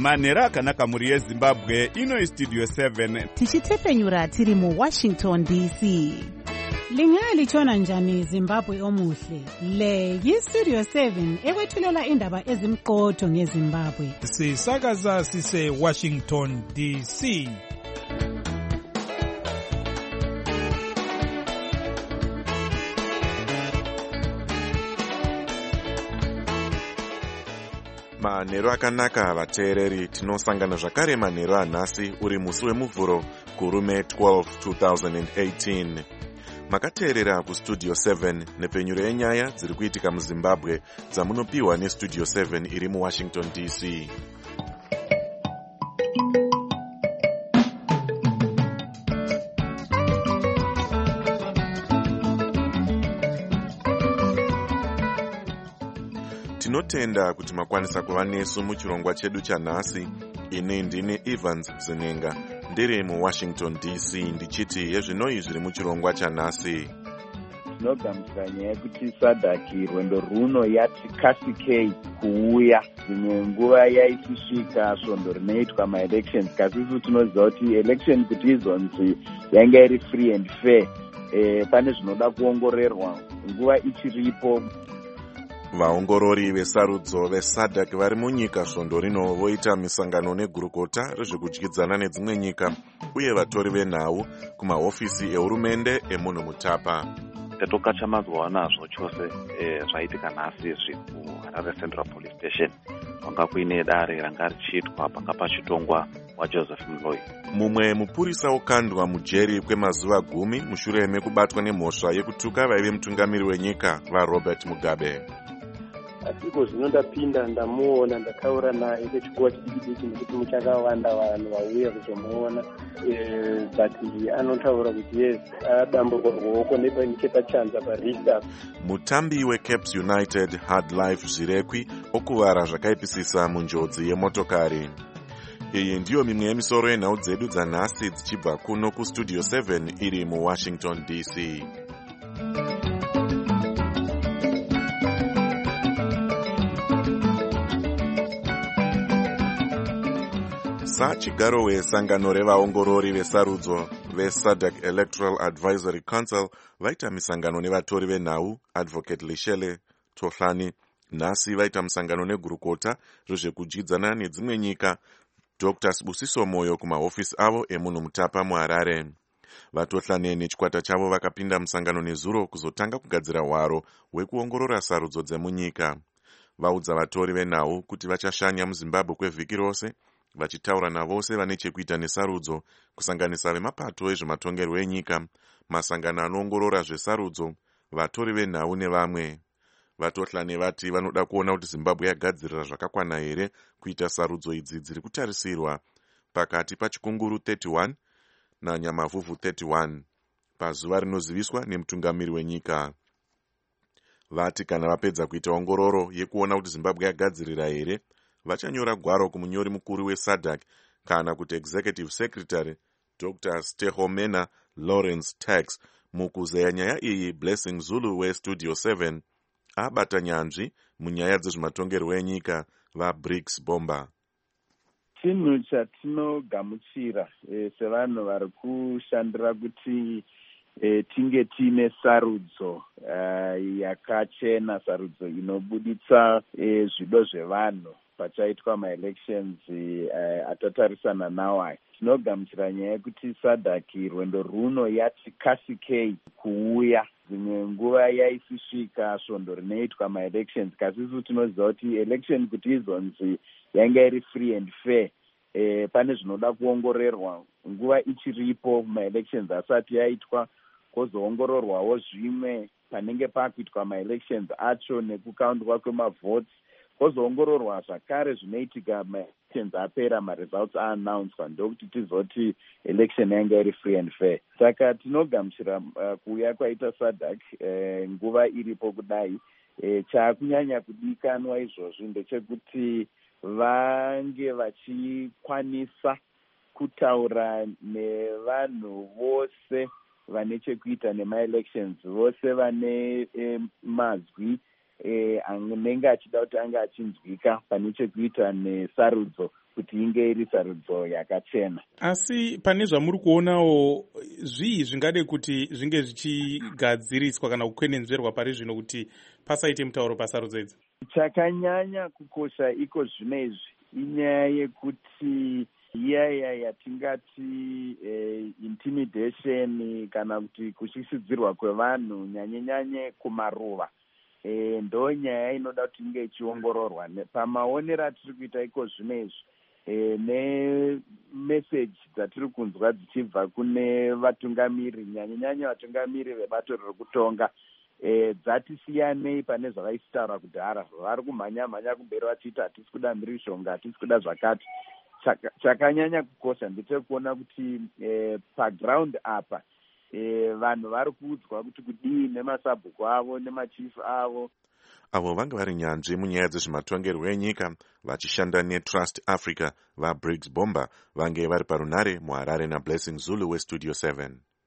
manhero akanaka mhuri yezimbabwe. Ino Studio 7 tichitepenyura tiri muWashington DC. Lingalitshona njani Zimbabwe omuhle? Le yiStudio 7 ekwethulela indaba ezimqotho ngeZimbabwe. Sisakaza sise Washington DC. Manhero akanaka vateereri, tinosangana zvakare manhero anhasi uri musi wemuvhuro kurume 12 2018. Makateerera kuStudio 7 nepenyuro yenyaya dziri kuitika muZimbabwe dzamunopiwa neStudio 7 iri muWashington DC. Tinotenda kuti makwanisa kuva nesu muchirongwa chedu chanhasi. Ine ndine Evans Zenenga ndiri muWashington DC ndichiti yezvinoi zviri muchirongwa chanhasi. Tinogamuchira nyaya yekuti SADC rwendo runo yati kasikei kuuya. Dzimwe nguva yaisisvika svondo rinoitwa maelections, kasisu tinoziva kuti election kuti izonzi yanga iri free and fair. Pane zvinoda kuongororwa nguva ichiripo. Vaongorori vesarudzo veSADC vari munyika svondo rino voita misangano negurukota rezvekudyidzana nedzimwe nyika uye vatori venhau kumahofisi ehurumende emunhu mutapa. Tatoka chamazuva nazvo chose zvaitika nhasi kuHarare Central Police Station kwanga kuine dare ranga richiitwa panga pachitongwa waJoseph Mloi. Mumwe mupurisa okandwa mujeri kwemazuva 10 mushure mekubatwa nemhosva yekutuka vaive mutungamiri wenyika vaRobert Mugabe. Asiko zvino ndapinda ndamuona, ndataura naye kwechikuwa chidiki nekuti muchakawanda vanhu vauya kuzomuona, but anotaura kuti yes adambuka ruoko nechepachanza parista. Mutambi weCaps United Hard Life Zvirekwi okuvara zvakaipisisa munjodzi yemotokari. Iyi ndiyo mimwe yemisoro yenhau dzedu dzanhasi dzichibva kuno kuStudio 7 iri muWashington DC. Sachigaro wesangano revaongorori vesarudzo veSADC Electoral Advisory Council vaita misangano nevatori venhau Advocate Lishele Tohlani. Nhasi vaita musangano negurukota rezvekudyidzana nedzimwe nyika Dr. Sibusiso Moyo kumahofisi avo emunhu mutapa muHarare. Vatohlani nechikwata chavo vakapinda musangano nezuro kuzotanga kugadzira hwaro hwekuongorora sarudzo dzemunyika. Vaudza vatori venhau kuti vachashanya muZimbabwe kwevhiki rose, vachitaura navose vane chekuita nesarudzo, kusanganisa vemapato ezvematongerwo enyika, masangano anoongorora zvesarudzo, vatori venhau nevamwe. Vatohlani vati vanoda kuona kuti Zimbabwe yagadzirira zvakakwana here kuita sarudzo idzi dziri kutarisirwa pakati paChikunguru 31 naNyamavhuvhu 31 pazuva rinoziviswa nemutungamiri wenyika. Vati kana vapedza kuita ongororo yekuona kuti Zimbabwe yagadzirira here, vachanyora gwaro kumunyori mukuru weSADC kana kuti Executive Secretary Dr. Stehomena Lawrence Tax. Mukuzeya nyaya iyi, Blessing Zulu weStudio 7 abata nyanzvi munyaya dzezvematongerwo enyika vaBriggs Bomba. Chinhu chatinogamuchira sevanhu vari kushandira kuti tinge tiine sarudzo yakachena, sarudzo inobuditsa zvido zvevanhu pachaitwa maelections atatarisana nawo aya. Tinogamuchira nyaya yekuti SADC rwendo runo yati kasikei kuuya. Dzimwe nguva yaisisvika svondo rinoitwa maelections, kasisu tinoziva kuti election kuti izonzi yanga iri free and fair. Pane zvinoda kuongororwa nguva ichiripo maelections asati yaitwa, kozoongororwawo zvimwe panenge pakuitwa maelections acho nekukauntwa kwemavotes, kozoongororwa zvakare zvinoitika maelections apera maresults aannounced, ndokuti tizoti election yanga iri free and fair. Saka tinogamuchira kuuya kwaita SADC nguva iripo kudai. Chakunyanya kudikanwa izvozvi ndechekuti vange vachikwanisa kutaura nevanhu vose vane chekuita nemaelections, vose vane mazwi anenge achida kuti anga achinzwika pane chekuita nesarudzo kuti inge iri sarudzo yakachena. Asi pane zvamuri kuonawo zvii zvingade kuti zvinge zvichigadziriswa kana kukwenenzverwa pari zvino kuti pasaite mutauro pasarudzo idzi? Chakanyanya kukosha iko zvino izvi inyaya yekuti iyaya yatingati intimidation kana kuti kushishiridzirwa kwevanhu nyanye kumaruva ndo nyaya inoda kuti inge ichiongororwa. Pamaonero atiri kuita iko zvino izvi nemeseji dzatiri kunzwa dzichibva kune vatungamiri nyanye vatungamiri vebato rekutonga dzatisiyanei pane zvavaisitaura kudhara. Vari kumhanya kumberi vachiita hatisi kuda mhirizhonga, hatisi kuda zvakati. Chakanyanya kukosha ndechekuona kuti paground apa vanhu vari kuudzwa kuti kudii nemasabhuku avo nemachifu avo. Avo vanga vari nyanzvi munyaya dzezvematongerwo enyika vachishanda neTrust Africa vaBriggs Bomba vange vari parunare muHarare naBlessing Zulu weStudio 7.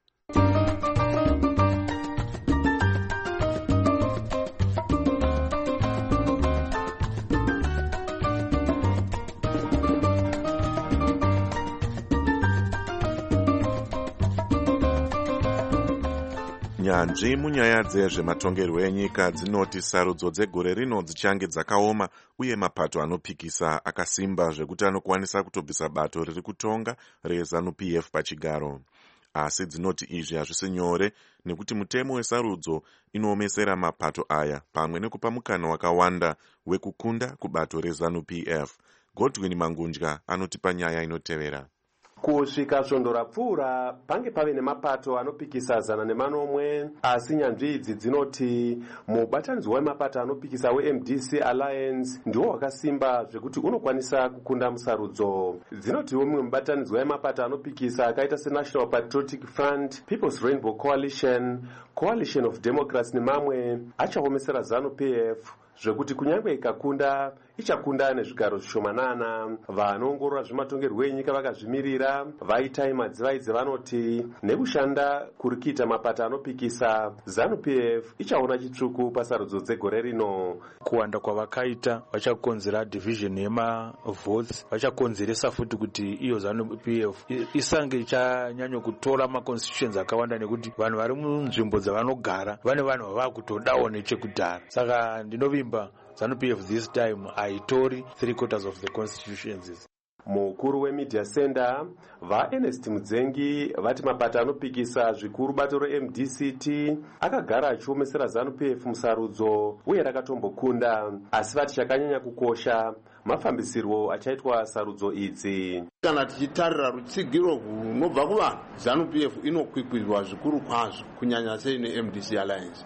Nyanzvi munyaya dzezvematongerwo enyika dzinoti sarudzo dzegore rino dzichange dzakaoma uye mapato anopikisa akasimba zvekuti anokwanisa kutobvisa bato riri kutonga reZANU-PF pachigaro. Asi dzinoti izvi hazvisi nyore nekuti mutemo wesarudzo inoomesera mapato aya pamwe nekupa mukana wakawanda wekukunda kubato reZANU-PF. Godwin Mangunja anotipa nyaya inotevera. Kusvika svondo rapfuura pange pave nemapato anopikisa 101, asi nyanzvi idzi dzinoti mubatanidzwa wemapato anopikisa weMDC Alliance ndiwo wakasimba zvekuti unokwanisa kukunda musarudzo. Dzinotiwo mumwe mubatanidzwa wemapato anopikisa akaita seNational Patriotic Front, People's Rainbow Coalition, Coalition of Democrats nemamwe achaomesera ZANU-PF zvekuti kunyange ikakunda ichakunda nezvigaro zvishomanana. Vanoongorora zvematongerwo enyika vakazvimirira vaitai madzivai vanoti nekushanda kuri kuita mapato anopikisa ZANU-PF ichaona chitsvuku pasarudzo dzegore rino. Kuwanda kwavakaita vachakonzera division yemavotes, vachakonzeresa futi kuti iyo ZANU-PF isange ichanyanya kutora maconstitutions akawanda nekuti vanhu vari munzvimbo dzavanogara vane vanhu vavakutodawo nechekudhara. Saka ndinovimba ZANU-PF this time haitori 3/4 of the constitutions. Mukuru wemedia center vaErnest Mudzengi vati mapato anopikisa zvikuru bato reMDCT akagara achiomesera ZANU-PF musarudzo uye rakatombokunda, asi vati chakanyanya kukosha mafambisirwo achaitwa sarudzo idzi. Kana tichitarira rutsigiro runobva kuvanhu, ZANU-PF inokwikwidwa zvikuru kwazvo kunyanya sei neMDC Alliance.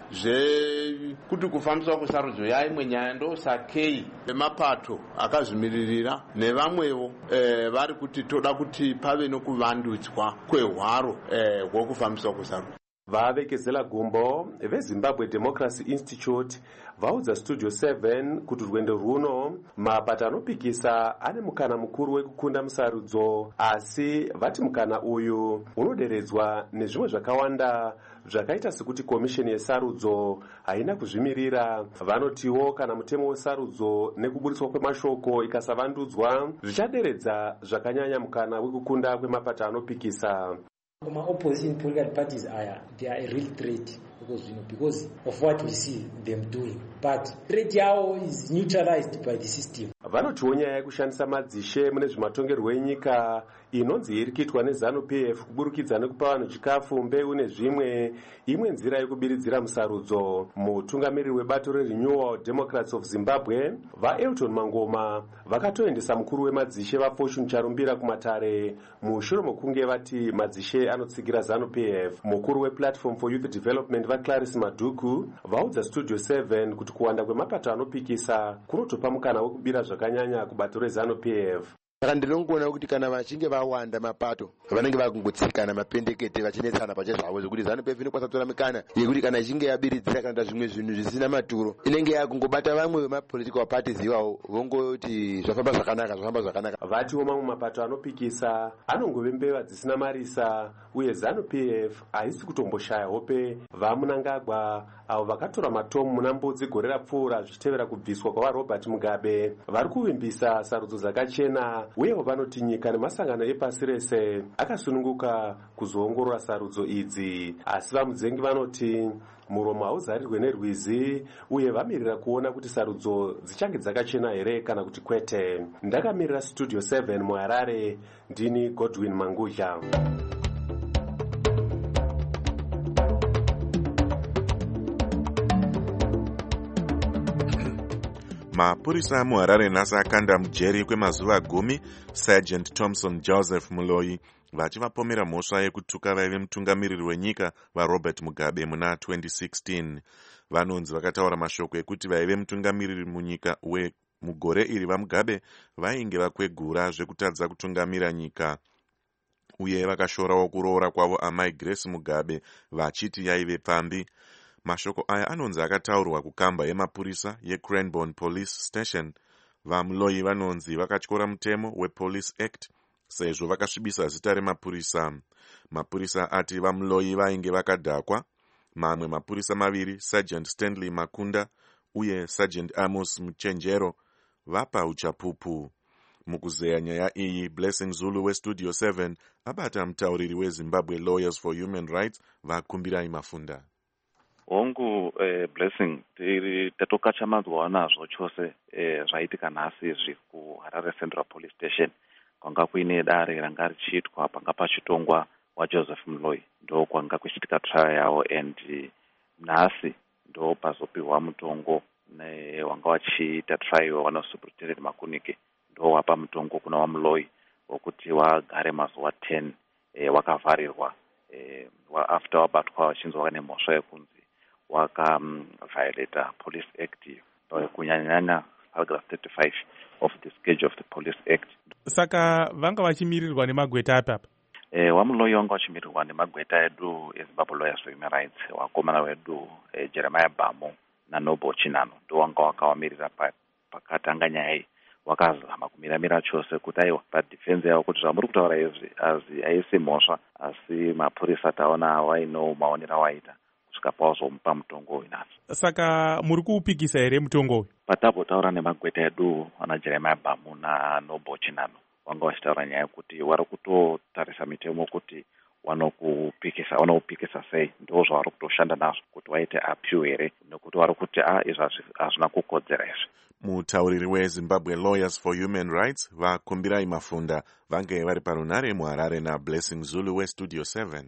Zvekuti kufambiswa kwesarudzo yaimwe nyaya ndosakei vemapato akazvimiririra nevamwewo vari kuti toda kuti pave nokuvandudzwa kwehwaro hwokufambiswa kwesarudzo. Vavekezela gumbo veZimbabwe Democracy Institute vaudza Studio 7 kuti rwendo runo mapato anopikisa ane mukana mukuru wekukunda musarudzo, asi vati mukana uyu unoderedzwa nezvimwe zvakawanda zvakaita sekuti komisheni yesarudzo haina kuzvimirira. Vanotiwo kana mutemo wesarudzo nekuburiswa kwemashoko ikasavandudzwa zvichaderedza zvakanyanya mukana wekukunda kwemapato anopikisa. Opposition political parties they are a real threat because of what we see them doing, but threat yao is neutralized by the system. Vanotiwo nyaya yekushandisa madzishe mune zvematongerwo enyika inonzi iri kuitwa neZANU-PF kuburikidza nekupa vanhu chikafu, mbeu nezvimwe, imwe nzira yekubiridzira musarudzo. Mutungamiriri webato reRenewal Democrats of Zimbabwe vaElton Mangoma vakatoendesa mukuru wemadzishe vaFortune Charumbira kumatare mushure mokunge vati madzishe anotsigira ZANU-PF. Mukuru wePlatform for Youth Development vaClarice Maduku vaudza Studio 7 kuti kuwanda kwemapato anopikisa kunotopa mukana wekubira zvakanyanya kubato reZANU-PF. saka ndinongoona kuti kana vachinge vawanda mapato vanenge vakungotsikana mapendekete vachinetsana pachezvavo zvokuti ZANU-PF inokwanisa kutora mikana yekuti kana ichinge yabiridzira kana zvimwe zvinhu zvisina maturo inenge yakungobata vamwe vemapolitical parties ivavo vongoti zvafamba zvakanaka. Vatiwo mamwe mapato anopikisa anongove mbeva dzisina marisa uye ZANU-PF haisi kutomboshaya hope. VaMunangagwa avo vakatora matomu muna Mbudzi gore rapfuura zvichitevera kubviswa kwaRobert Mugabe vari kuvimbisa sarudzo dzakachena uyewo vanoti nyika nemasangano epasi rese akasununguka kuzoongorora sarudzo idzi, asi vamudzengi vanoti muromo hauzarirwe nerwizi uye vamirira kuona kuti sarudzo dzichange dzakachena here kana kuti kwete. Ndakamirira Studio 7 muHarare, ndini Godwin Mangudla. Mapurisa muHarare nhasi akanda mujeri kwemazuva 10 Sergeant Thompson Joseph Muloyi vachivapomera mhosva yekutuka vaive mutungamiriri wenyika vaRobert Mugabe muna 2016. Vanonzi vakataura mashoko ekuti vaive mutungamiriri munyika mugore iri vaMugabe vainge vakwegura zvekutadza kutungamira nyika, uye vakashorawo kuroora kwavo amai Grace Mugabe vachiti yaive pfambi. Mashoko aya anonzi akataurwa kukamba yemapurisa yeCranbourne Police Station. VaMuloyi vanonzi vakatyora mutemo wePolice Act sezvo vakasvibisa zita remapurisa. Mapurisa ati vaMuloyi vainge vakadhakwa. Mamwe mapurisa maviri, Sergeant Stanley Makunda uye Sergeant Amos Muchenjero, vapa uchapupu. Mukuzeya nyaya iyi, Blessing Zulu weStudio 7 abata mutauriri weZimbabwe Lawyers for Human Rights vakumbirai Mafunda. Hongu Blessing, tatokacha mazuva nazvo chose zvaitika nhasi izvi kuHarare Central Police Station kwanga kuine dare ranga richiitwa panga pachitongwa waJoseph Muloyi, ndo kwanga kuchiitika trial yawo, and nhasi ndo pazopiwa mutongo wanga wachiita trial wana Superintendent Makunike, ndo wapa mutongo kuna waMuloyi wokuti wagare mazuva 10 wakavharirwa after wabatwa wachinzwa vane mhosva yekunzi waka-violate Police Act kunyanya paragraph 35 of the schedule of the Police Act. Saka vanga vachimirirwa nemagweta apapa? waMuloyi wanga vachimirirwa nemagweta edu eZimbabwe Lawyers for Human Rights, wakomana wedu Jeremiah Bamo naNoble Chinano, ndo wanga wakawamirira pakatanga nyaya iyi. Wakazama kumiramira chose kuti aiwa padefense yavo kuti zvamuri kutaura izvi haisi mhosva, asi mapurisa taona waino maonera waita kusvika pawazomupa mutongo uyu nhasi. Saka muri kuupikisa here mutongo uyu? Patabhotaura nemagweta edu wana Jeremiah Bamo naNoble Chinano, wanga vachitaura nyaya yekuti vari kutotarisa mitemo kuti wanoupikisa sei, ndo zvavari kutoshanda nazvo kuti waite appeal here, nekuti vari kuti izvi hazvina kukodzera izvi. Mutauriri weZimbabwe Lawyers for Human Rights vakumbirai Mafunda vange vari parunare muHarare naBlessing Zulu weStudio 7.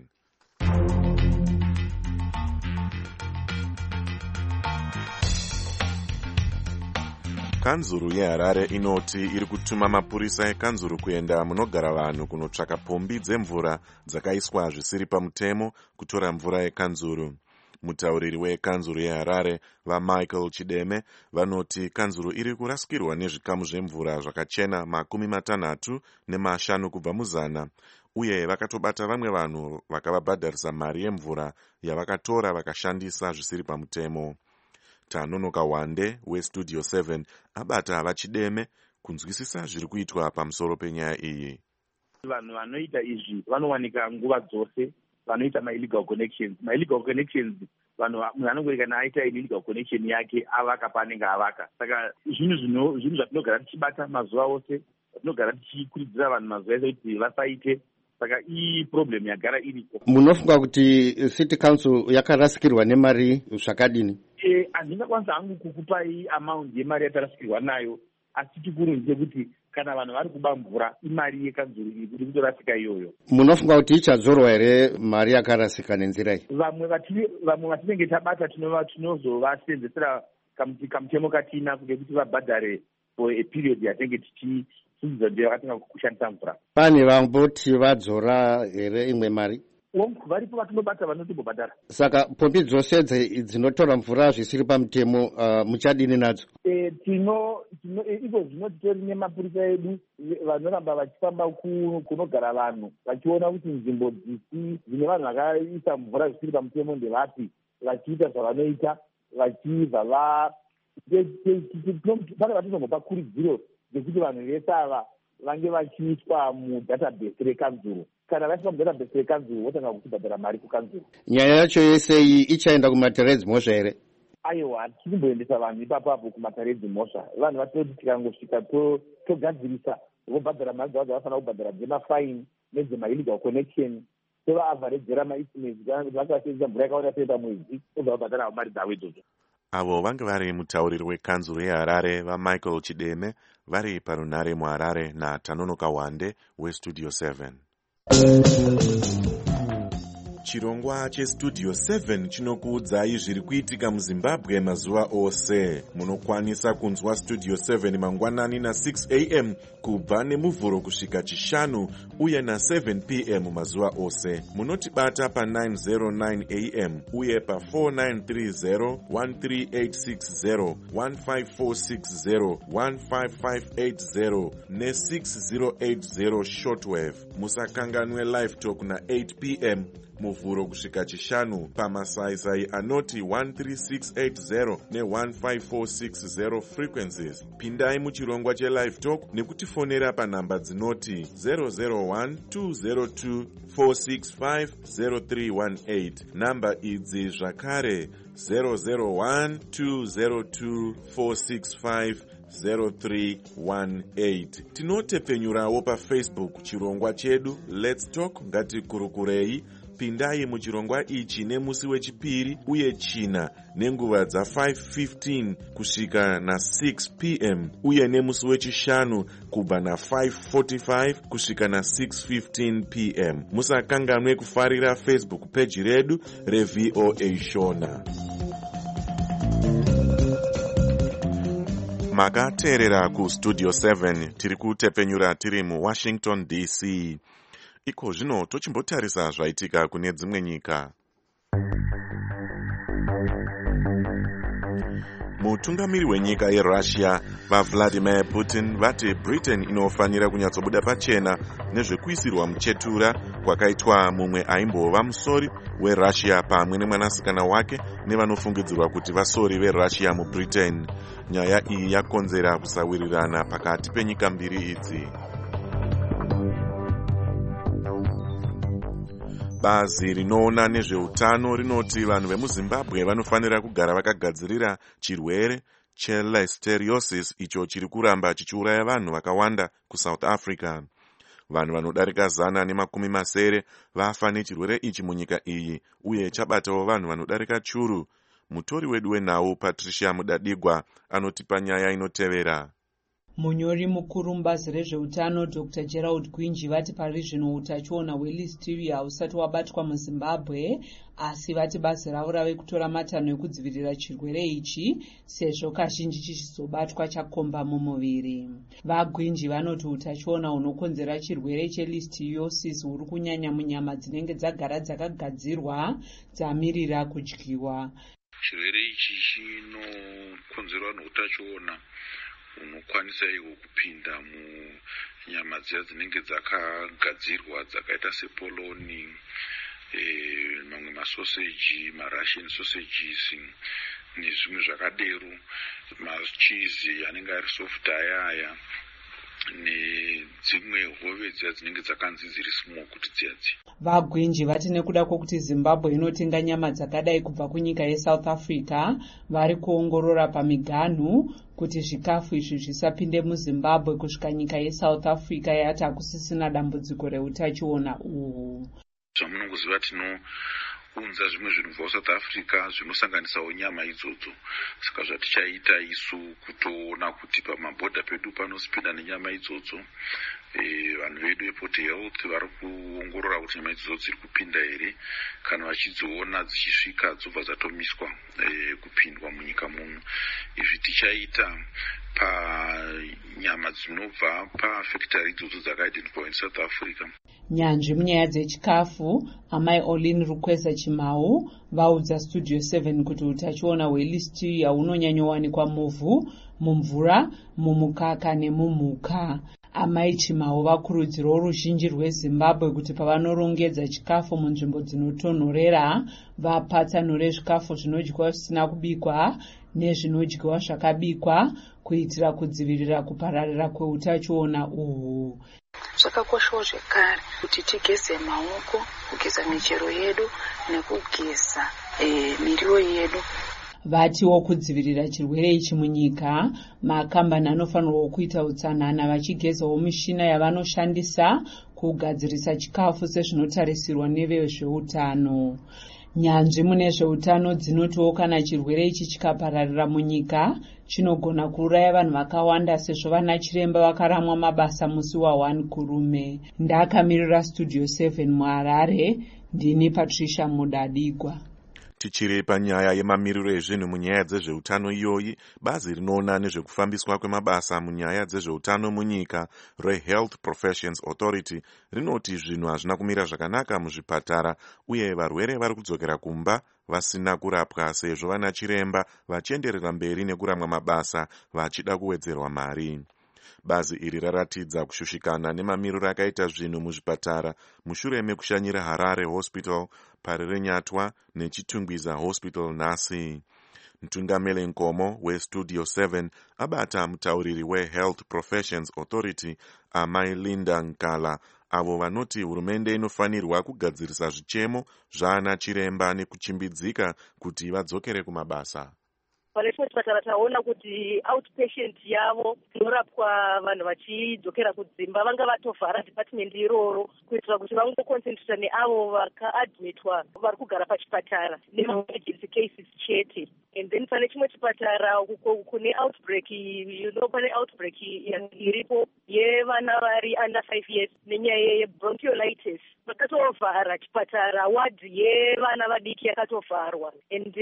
Kanzuru yeHarare inoti iri kutuma mapurisa ekanzuru kuenda munogara vanhu kunotsvaka pombi dzemvura dzakaiswa zvisiri pamutemo kutora mvura yekanzuru. Mutauriri wekanzuru yeHarare vaMichael Chideme vanoti kanzuru iri kurasikirwa nezvikamu zvemvura zvakachena 65 kubva muzana, uye vakatobata vamwe vanhu vakavabhadharisa mari yemvura yavakatora vakashandisa zvisiri pamutemo. Tanonoka Wande weStudio 7 abata vaChideme kunzwisisa zviri kuitwa pamusoro penyaya iyi. Vanhu vanoita izvi vanowanika nguva dzose, vanoita illegal connections. Illegal connections, vanhu vanongoreka naita illegal connection yake avaka panenge avaka. Saka zvinhu zvatinogara tichibata mazuva ose, tinogara tichikurudzira vanhu mazuva ese kuti vasaite. Saka iyi problem yagara iriko. Munofunga kuti City Council yakarasikirwa nemari zvakadini? Handingakwanisa hangu kukupai amount yemari yatarasikirwa nayo, asi chikuru ndechekuti kana vanhu vari kuba mvura imari yekanzuru iyi kuti kutorasika iyoyo. Munofunga kuti ichadzorwa here mari yakarasika nenzira iyi? Vamwe vatinenge tabata tinozovasenzesera kamutemo katina kuti vabhadhare for a period yatinenge tichisundiza ndiyo yakatinga kushandisa mvura. Pane vamboti vadzora here imwe mari? varipo vatinobata vanotimbobhadhara. Saka pombi dzose dzinotora mvura zvisiri pamutemo muchadini nadzo? Izvo zvino titori nemapurisa edu vanoramba vachifamba kunogara vanhu vachiona kuti nzvimbo dzine vanhu vakaisa mvura zvisiri pamutemo ndevapi, vachiita zvavanoita vachibva pane vatinongopa kuridziro dzekuti vanhu vese ava vange vachiiswa mudatabase rekanzuro. Kana vaiswa mudatabase rekanzuro votanga kuchibhadhara mari kukanzuro. Nyaya yacho yese iyi ichaenda kumatereds mhosva here? Aiwa, tichimboendesa vanhu ipapapo kumatereds mhosva. Vanhu vatoti tikangosvika togadzirisa vobhadhara mari dzavo dzavafanira kubhadhara dzemafaini nedzemaillegal connection, tovaavharedzera maestimate vakasevisa mvura yakawanda sei pamwedzi, obva vabhadhara mari dzavo idzodzo. Avo vange vari mutauriri wekanzuro yeHarare vaMichael Chideme vari parunhare muHarare naTanonoka Wande weStudio 7. Chirongwa cheStudio 7 chinokuudzai zviri kuitika muZimbabwe mazuva ose. Munokwanisa kunzwa Studio 7 mangwanani na6 am kubva nemuvhuro kusvika chishanu uye na7 pm mazuva ose. Munotibata pa909 am uye pa4930, 13860, 15460, 15580 ne6080 shortwave. Musakanganwe live talk na8 pm muvhuro kusvika chishanu pamasaisai anoti 13680 ne15460 frequencies. Pindai muchirongwa chelive talk nekutifonera panhamba dzinoti 001-202-465-0318. Namba idzi zvakare 001-202-465-0318. Tinotepfenyurawo paFacebook chirongwa chedu Let's Talk ngatikurukurei. Pindai muchirongwa ichi nemusi wechipiri uye china nenguva dza5:15 kusvika na6 pm uye nemusi wechishanu kubva na5:45 kusvika na6:15 pm. Musakanganwe kufarira Facebook page redu reVOA Shona. Makateerera kuStudio 7 tiri kutepfenyura tiri muWashington DC. Iko zvino tochimbotarisa zvaitika kune dzimwe nyika. Mutungamiri wenyika yeRussia vaVladimir Putin vati Britain inofanira kunyatsobuda pachena nezvekuisirwa muchetura kwakaitwa mumwe aimbova musori weRussia pamwe nemwanasikana wake nevanofungidzirwa kuti vasori veRussia muBritain. Nyaya iyi yakonzera kusawirirana pakati penyika mbiri idzi. Bazi rinoona nezveutano rinoti vanhu vemuZimbabwe vanofanira kugara vakagadzirira chirwere chelisteriosis icho chiri kuramba chichiuraya vanhu vakawanda kuSouth Africa. Vanhu vanodarika 190 vafa nechirwere ichi munyika iyi uye chabatawo vanhu vanodarika churu. Mutori wedu wenhau Patricia Mudadigwa anotipa nyaya inotevera. Munyori mukuru mubazi rezveutano Dr. Gerald Gwinji vati pari zvino utachiona hwelisteria husati wabatwa muZimbabwe, asi vati bazi ravo rave kutora matanho ekudzivirira chirwere ichi sezvo kazhinji chichizobatwa chakomba mumuviri. VaGwinji vanoti utachiona hunokonzera chirwere chelisteriosis huri kunyanya munyama dzinenge dzagara dzakagadzirwa dzamirira kudyiwa. Chirwere ichi chinokonzerwa neutachiona unokwanisa iwo kupinda munyama dziya dzinenge dzakagadzirwa dzakaita sepoloni, mamwe masoseji, marussian sausages nezvimwe zvakadero, machizi anenge ari soft aya nedzimwe hove dziya dzinenge dzakanzi dziri small kuti dziyadzi. VaGwinji vati nekuda kwokuti Zimbabwe inotenga nyama dzakadai kubva kunyika yeSouth Africa, vari kuongorora pamiganhu kuti zvikafu izvi zvisapinde muZimbabwe kusvika nyika yeSouth Africa yati hakusisina dambudziko reutachiona uhwu. Zvamunongoziva tinounza zvimwe zvinhu kubva kuSouth Africa zvinosanganisawo nyama idzodzo. Saka zvatichaita isu kutoona kuti pamabhodha pedu panosipinda nenyama idzodzo vanhu vedu veport health vari kuongorora kuti nyama idzodzo dziri kupinda here, kana vachidziona dzichisvika dzobva dzatomiswa kupindwa munyika muno. Izvi tichaita panyama dzinobva pafactory idzodzo dzakaidentifiwa in South Africa. Nyanzvi munyaya dzechikafu, amai Olin Rukwesa Chimau vaudza Studio 7 kuti utachiona hwelisteria hunonyanyowanikwa muvhu, mumvura, mumukaka nemumhuka. Amai Chimau vakurudzirawo ruzhinji rweZimbabwe kuti pavanorongedza chikafu munzvimbo dzinotonhorera vapatsanure zvikafu zvinodyiwa zvisina kubikwa nezvinodyiwa zvakabikwa kuitira kudzivirira kupararira kweutachiona uhwu. Zvakakoshawo zvekare kuti tigeze maoko, kugeza michero yedu nekugeza miriwo yedu. Vatiwo kudzivirira chirwere ichi munyika, makambani anofanirwa kuita utsanana vachigezawo mishina yavanoshandisa kugadzirisa chikafu sezvinotarisirwa nevezveutano. Nyanzvi mune zveutano dzinotiwo kana chirwere ichi chikapararira munyika chinogona kuuraya vanhu vakawanda sezvo vana chiremba vakaramwa mabasa musi wa1 kurume. Ndakamirira Studio 7 muHarare, ndini Patricia Mudadigwa. Tichiri panyaya yemamiriro ezvinhu munyaya dzezveutano iyoyi, bazi rinoona nezvekufambiswa kwemabasa munyaya dzezveutano munyika reHealth Professions Authority rinoti zvinhu hazvina kumira zvakanaka muzvipatara uye varwere vari kudzokera kumba vasina kurapwa sezvo vana chiremba vachienderera mberi nekuramwa mabasa vachida kuwedzerwa mari. Bazi iri raratidza kushushikana nemamiriro akaita zvinhu muzvipatara mushure mekushanyira Harare Hospital, Parirenyatwa neChitungwiza Hospital nhasi. Mtungameli Nkomo weStudio 7 abata mutauriri weHealth Professions Authority amai Linda Nkala avo vanoti hurumende inofanirwa kugadzirisa zvichemo zvana chiremba nekuchimbidzika kuti vadzokere kumabasa. Pane chimwe chipatara taona kuti outpatient yavo inorapwa vanhu vachidzokera kudzimba vanga vatovhara department iroro kuitira kuti vangoconcentrata neavo vakaadmitwa vari kugara pachipatara nemaemergency cases chete. And then pane chimwe chipatara kune outbreak, pane outbreak iripo yevana vari under 5 years nenyaya yebronchiolitis. Vakatovhara chipatara, wadhi yevana vadiki yakatovharwa. And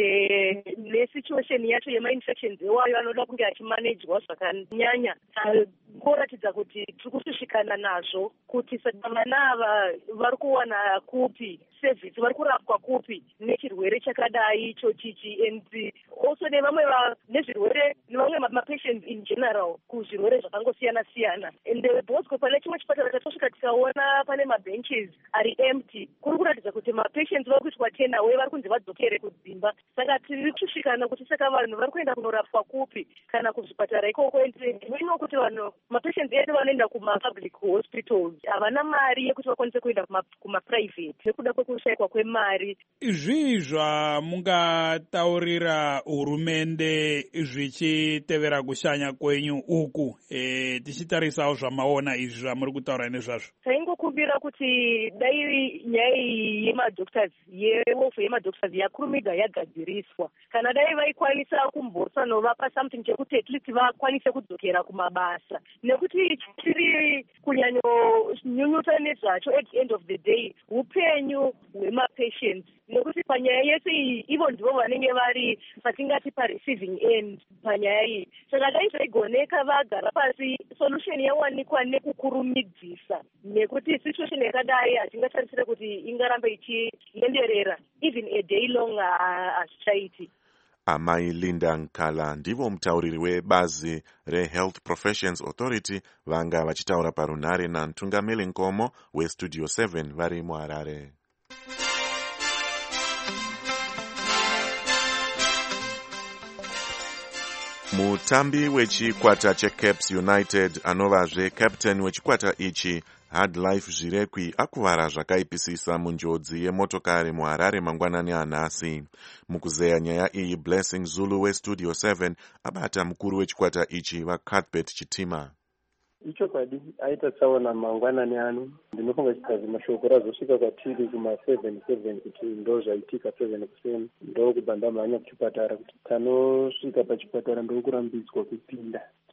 nesituation yacho yemainfections ewayo anoda kunge achimanejwa zvakanyanya. Koratidza kuti tiri kushushikana nazvo kuti saka vana ava vari kuwana kupi service, vari kurapwa kupi nechirwere chakadai icho chichi, and also nevamwe nezvirwere nevamwe mapatients in general kuzvirwere zvakangosiyana siyana. And Bosco pane chimwe chipatara tatosvika tikaona pane mabenches ari empty, kuri kuratidza kuti mapatients vari kuitwa 10 away vari kunzi vadzokere kudzimba. Saka tiri kushushikana kuti saka vanhu vari kuenda kunorapwa kupi kana kuzvipatara ikoko. Ndinoona kuti vanhu mapatients edu vanoenda kumapublic hospitals havana mari yekuti vakwanise kuenda kumaprivate nekuda kwekushayikwa kwemari. Izvi zvamungataurira hurumende zvichitevera kushanya kwenyu uku, tichitarisawo zvamaona izvi zvamuri kutaura nezvazvo? Taingokumbira kuti dai nyaya yemadoctors yewofu yemadoctors yakurumidza yagadziriswa, kana dai vaikwanisa kumbosanovapa something chekuti at least vakwanise kudzokera kumabasa, nekuti tiri kunyanyonyunyuta nezvacho at the end of the day upenyu hwemapatients, nekuti panyaya yese iyi ivo ndivo vanenge vari patingati pareceiving end panyaya iyi. Saka dai zvaigoneka vagara pasi solution yawanikwa nekukurumidzisa, nekuti situation yakadai hatingatarisire kuti ingarambe ichienderera even a day long hazvichaiti. Amai Linda Nkala ndivo mutauriri webazi reHealth Professions Authority vanga vachitaura parunhare naMtungameli Nkomo weStudio 7 vari muHarare. Mutambi wechikwata cheCaps United anovazve captain wechikwata ichi Hardlife Zvirekwi akuvara zvakaipisisa munjodzi yemotokari muHarare mangwanani anhasi. Mukuzeya nyaya iyi Blessing Zulu weStudio 7 abata mukuru wechikwata ichi vaCuthbert Chitima. Ichokwadi aita tsaona mangwanani ano, ndinofunga chikazi mashoko razosvika kwatiri kuma7 kuti ndo zvaitika 7 ndo kubva ndamhanya kuchipatara kuti tanosvika pachipatara ndokurambidzwa kupinda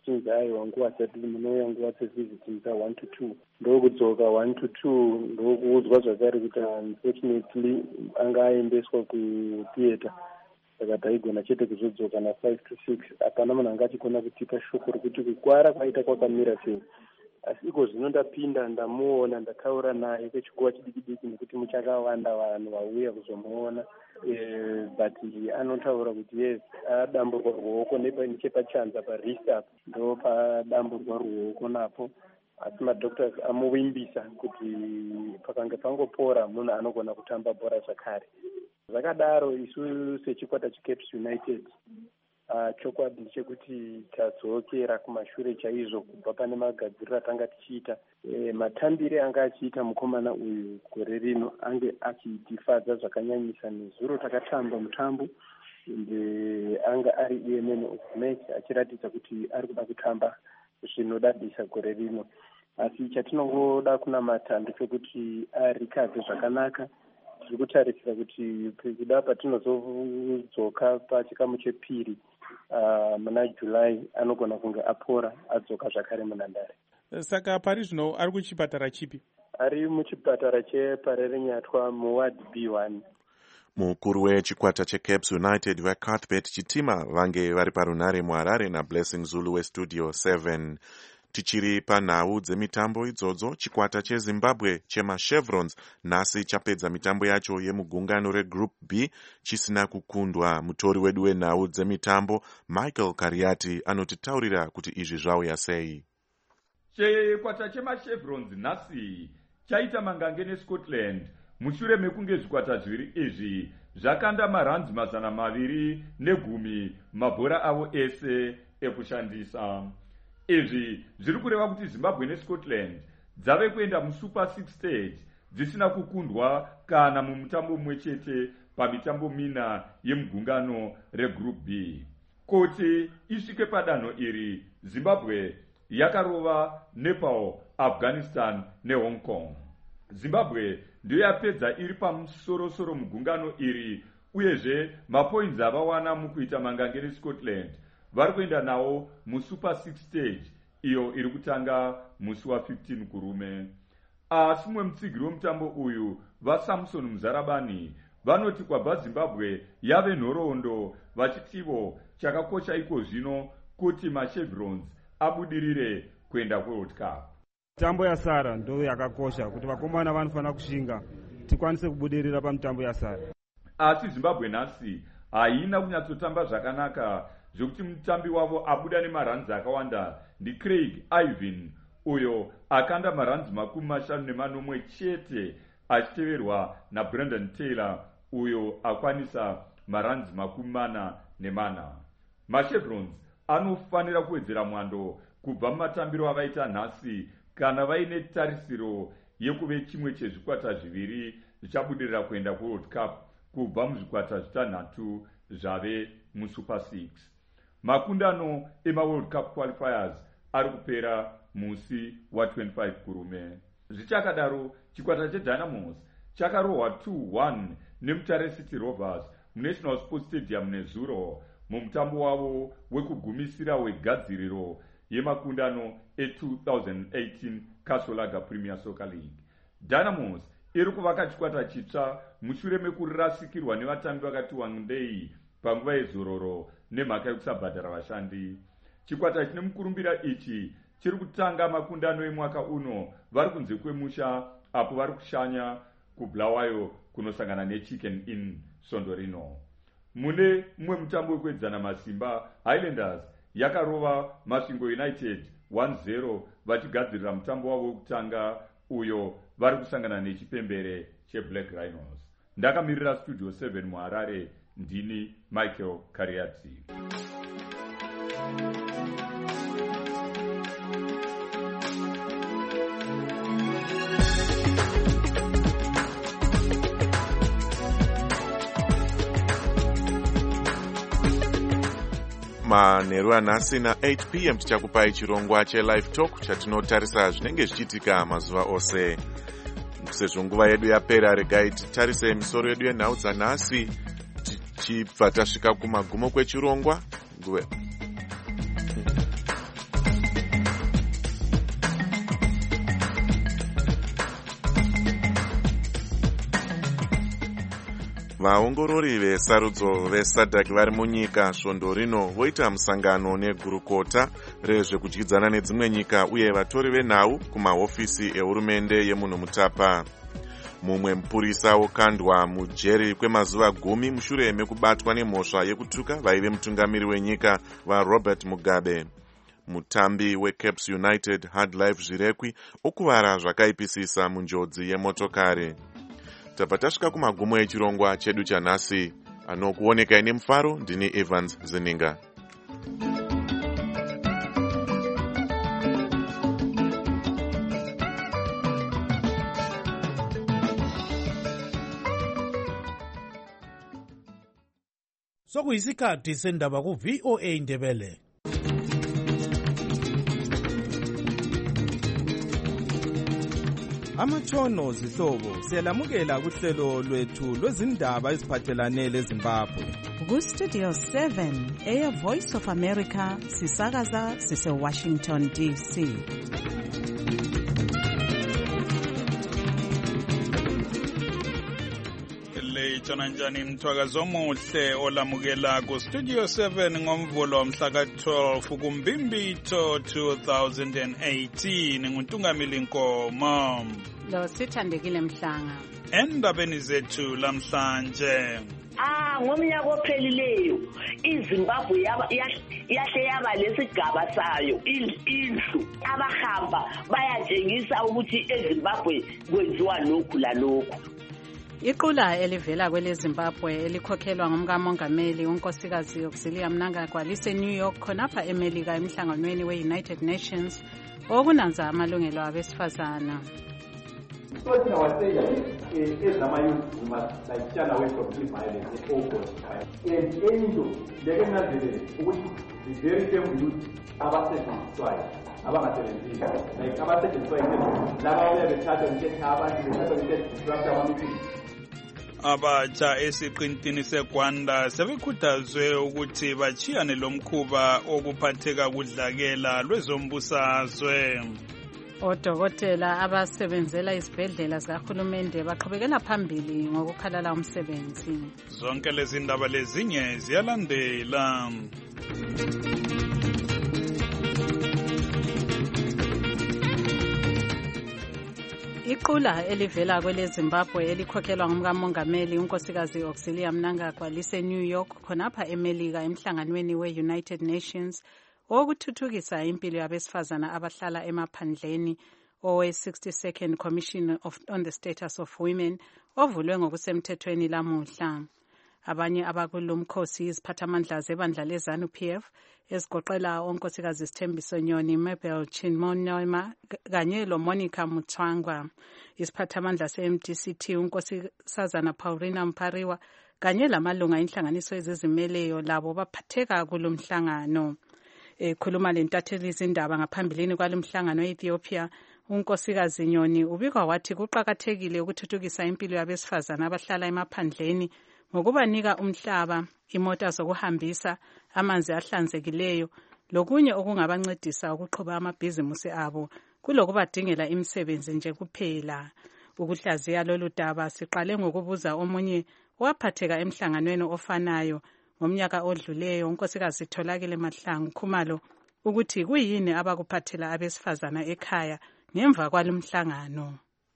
vachinzi aiwa nguva dzati munouya nguva dzevhiziti muta 1 to 2 ndokudzoka 1 to 2 ndokuudzwa zvakare kuti unfortunately anga aendeswa kutheatre saka taigona chete kuzodzoka na 5 to 6 hapana munhu anga achigona kutipa shoko rokuti kukwara kwaita kwakamira sei. Asi iko zvino ndapinda ndamuona ndataura naye kwechikuva chidiki nekuti muchakawanda vanhu vauya kuzomuona but anotaura kuti yes adamburwa ruoko nechepachanza parisa ndo padamburwa ruoko napo, asi madoctors amuvimbisa kuti pakange pangopora munhu anogona kutamba bhora zvakare. Zvakadaro isu sechikwata cheCaps United chokwadi ndechekuti tadzokera kumashure chaizvo kubva pane magadziriro atanga tichiita. Matambire anga achiita mukomana uyu gore rino ange achitifadza zvakanyanyisa. Nezuro takatamba mutambo ende anga ari man of match achiratidza kuti ari kuda kutamba zvinodadisa gore rino. Asi chatinongoda kunamata ndechekuti arikadze zvakanaka. Tiri kutarisira kuti kuda patinozodzoka pachikamu chepiri muna July anogona kunge apora adzoka zvakare munhandare. Saka pari zvino ari kuchipatara chipi? Ari muchipatara cheParere Nyatwa muward B1. Mukuru wechikwata cheCaps United vaCuthbert Chitima vange vari parunare muHarare naBlessing Zulu weStudio 7. Tichiri panhau dzemitambo idzodzo, chikwata cheZimbabwe chemaChevrons nhasi chapedza mitambo yacho yemugungano reGroup B chisina kukundwa. Mutori wedu wenhau dzemitambo Michael Kariati anotitaurira kuti izvi zvauya sei. Chikwata chemaChevrons nhasi chaita mangange neScotland mushure mekunge zvikwata zviviri izvi zvakanda maranzi 210 mabhora avo ese ekushandisa. Izvi zviri kureva kuti Zimbabwe neScotland dzave kuenda muSuper 6 stage dzisina kukundwa kana mumutambo mumwe chete pamitambo mina yemugungano reGroup B. Kuti isvike padanho iri, Zimbabwe yakarova Nepal, Afghanistan neHong Kong. Zimbabwe ndiyo yapedza iri pamusorosoro mugungano iri, uyezve mapoints avawana mukuita mangange neScotland vari kuenda nawo muSuper 6 stage iyo iri kutanga musi wa15 kurume. Asi mumwe mutsigiri wemutambo uyu vaSamson Muzarabani vanoti kwabva Zimbabwe yave nhoroondo, vachitivo chakakosha iko zvino kuti maChevrons abudirire kuenda kuWorld Cup. Mitambo yasara ndo yakakosha kuti vakomana vanofanira kushinga tikwanise kubudirira pamitambo yasara. Asi Zimbabwe nhasi haina kunyatsotamba zvakanaka zvokuti mutambi wavo abuda nemaranzi akawanda ndiCraig Ivan uyo akanda maranzi 54 chete achiteverwa naBrendan Taylor uyo akwanisa maranzi 44. maChevrons anofanira kuwedzera mwando kubva mumatambiro avaita nhasi kana vaine tarisiro yekuve chimwe chezvikwata zviviri zvichabudirira kuenda kuWorld Cup kubva muzvikwata zvitanhatu zvave muSuper 6. Makundano emaWorld Cup qualifiers ari kupera musi wa25 kurume. Zvichakadaro, chikwata cheDynamos chakarohwa 2-1 neMutare City Rovers muNational Sports Stadium nezuro mumutambo wavo wekugumisira wegadziriro yemakundano e2018 Kasolaga Premier Soccer League. Dynamos iri kuvaka chikwata chitsva mushure mekurasikirwa nevatambi vakati wandei panguva yezororo nemhaka yekusabhadhara vashandi. Chikwata chine mukurumbira ichi chiri kutanga makundano emwaka uno vari kunze kwemusha apo vari kushanya kuBulawayo kunosangana neChicken Inn Sondo rino. Mune mumwe mutambo wekuedzana masimba, Highlanders yakarova Masvingo United 1-0 vachigadzirira mutambo wavo wekutanga uyo vari kusangana nechipembere cheBlack Rhinos. Ndakamirira Studio 7 muHarare, ndini Michael Kariati. manheru anhasi na8 p.m. tichakupai chirongwa chelive talk chatinotarisa zvinenge zvichiitika mazuva ose. Sezvo nguva yedu yapera, regai titarise misoro yedu yenhau dzanhasi tichibva tasvika kumagumo kwechirongwa. vaongorori vesarudzo vesadhak vari munyika svondo rino voita musangano negurukota rezvekudyidzana nedzimwe nyika uye vatori venhau kumahofisi ehurumende yemunhu mutapa. Mumwe mupurisa wokandwa mujeri kwemazuva 10 mushure mekubatwa nemhosva yekutuka vaive mutungamiri wenyika vaRobert Mugabe. Mutambi weCaps United Hardlife Zvirekwi okuvara zvakaipisisa munjodzi yemotokari. Tabva tasvika kumagumo echirongwa chedu chanhasi. Anokuonekai nemufaro ndini Evans Zininga. Sokuyisikhathi sendaba ku-VOA Ndebele. Amatshono zihlobo siyalamukela kuhlelo lwethu lwezindaba eziphathelane leZimbabwe. Ku-Studio 7 Air Voice of America sisakaza sise-Washington DC. Kanjani mthwakazo omuhle olamukela ku-Studio 7 ngomvulo mhla ka-12 kuMbimbitho 2018 nguNtungamili Nkomo. Lo Sithandekile Mhlanga. Endabeni zethu lamhlanje. Ngomnyaka ophelileyo iZimbabwe yahle yaba lesigaba sayo indlu abahamba bayatshengisa ukuthi eZimbabwe kwenziwa lokhu lalokhu. Iqula elivela kweleZimbabwe elikhokhelwa ngumkamongameli unkosikazi Auxilia Mnangagwa lise-New York khonapha eMelika emhlanganweni we-United Nations okunanza amalungelo abesifazana. Abatsha esiqintini seGwanda sebekhuthazwe ukuthi bachiyane lomkhuba okuphatheka kudlakela lwezombusazwe. Odokotela abasebenzela izibhedlela zikahulumende baqhubekela phambili ngokukhalala umsebenzi. Zonke lezi ndaba lezinye ziyalandela. Iqula elivela kweleZimbabwe elikhokhelwa ngumkamongameli unkosikazi Auxilia Mnangagwa lise-New York khonapha eMelika emhlanganweni we-United Nations okuthuthukisa impilo yabesifazana abahlala emaphandleni owe-62nd Commission on the Status of Women ovulwe ngokusemthethweni lamuhla. Abanye abakulomkhosi iziphathamandla zebandla leZANU-PF ezigoqela onkosikazi Sithembiso Nyoni, Mabel Chimonoma kanye loMonica Mutswangwa. Isiphathamandla se-MDCT unkosazana Paulina Mpariwa kanye lamalunga inhlanganiso ezizimeleyo labo baphatheka kulomhlangano. Ekhuluma lentatheli izindaba ngaphambilini kwalomhlangano e-Ethiopia, unkosikazi Nyoni ubikwa wathi kuqakathekile ukuthuthukisa impilo yabesifazana abahlala emaphandleni ngokubanika umhlaba, imota zokuhambisa, amanzi ahlanzekileyo lokunye okungabancedisa ukuqhuba amabhizimusi abo kulokubadingela imisebenzi nje kuphela. Ukuhlaziya lolu daba siqale ngokubuza omunye owaphatheka emhlanganweni ofanayo ngomnyaka odluleyo unkosikazi Tholakele Mahlangu Khumalo ukuthi kuyini abakuphathela abesifazana ekhaya ngemva kwalomhlangano.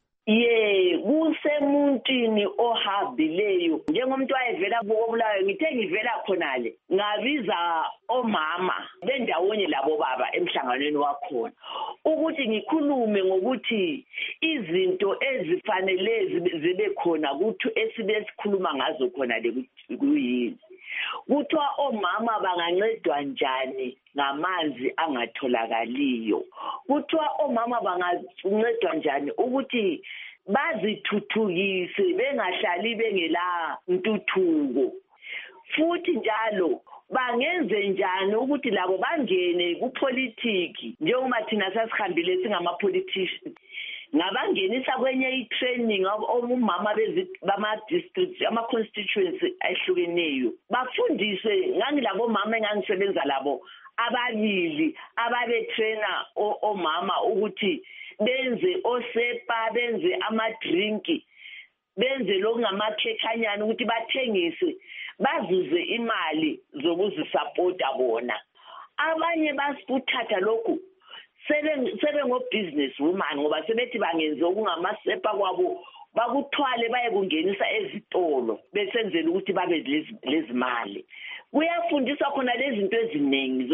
Kusemuntini ohabileyo njengomuntu wayevela kubulayo ngithe ngivela khonale ngabiza omama bendawonye labo baba emhlanganweni wakhona ukuthi ngikhulume ngokuthi izinto ezifanele zibe khona ukuthi esikhuluma ngazo khona le kuyini. Kuthiwa omama bangancedwa njani ngamanzi angatholakaliyo. Kuthiwa omama bangancedwa njani ukuthi bazithuthukise bengahlali bengela ntuthuko. Futhi njalo bangenze njani ukuthi labo bangene kupolitiki njengoba thina sasihambile singama-politicians. Ngabangenisa kwenye i-training omama bama-district ama-constituency ahlukeneyo bafundiswe ngangilabo mama engangisebenza labo ababili ababetraina omama ukuthi benze osepa benze amadrinki benze lokungamakhekanyana ukuthi bathengise bazuze imali zokuzisapota bona. Abanye basifuthatha lokhu sebengo-business woman ngoba sebethi bangenze okungamasepa kwabo bakuthwale baye kungenisa ezitolo besenzela ukuthi babe lezi mali. Kuyafundiswa khona lezi zinto eziningi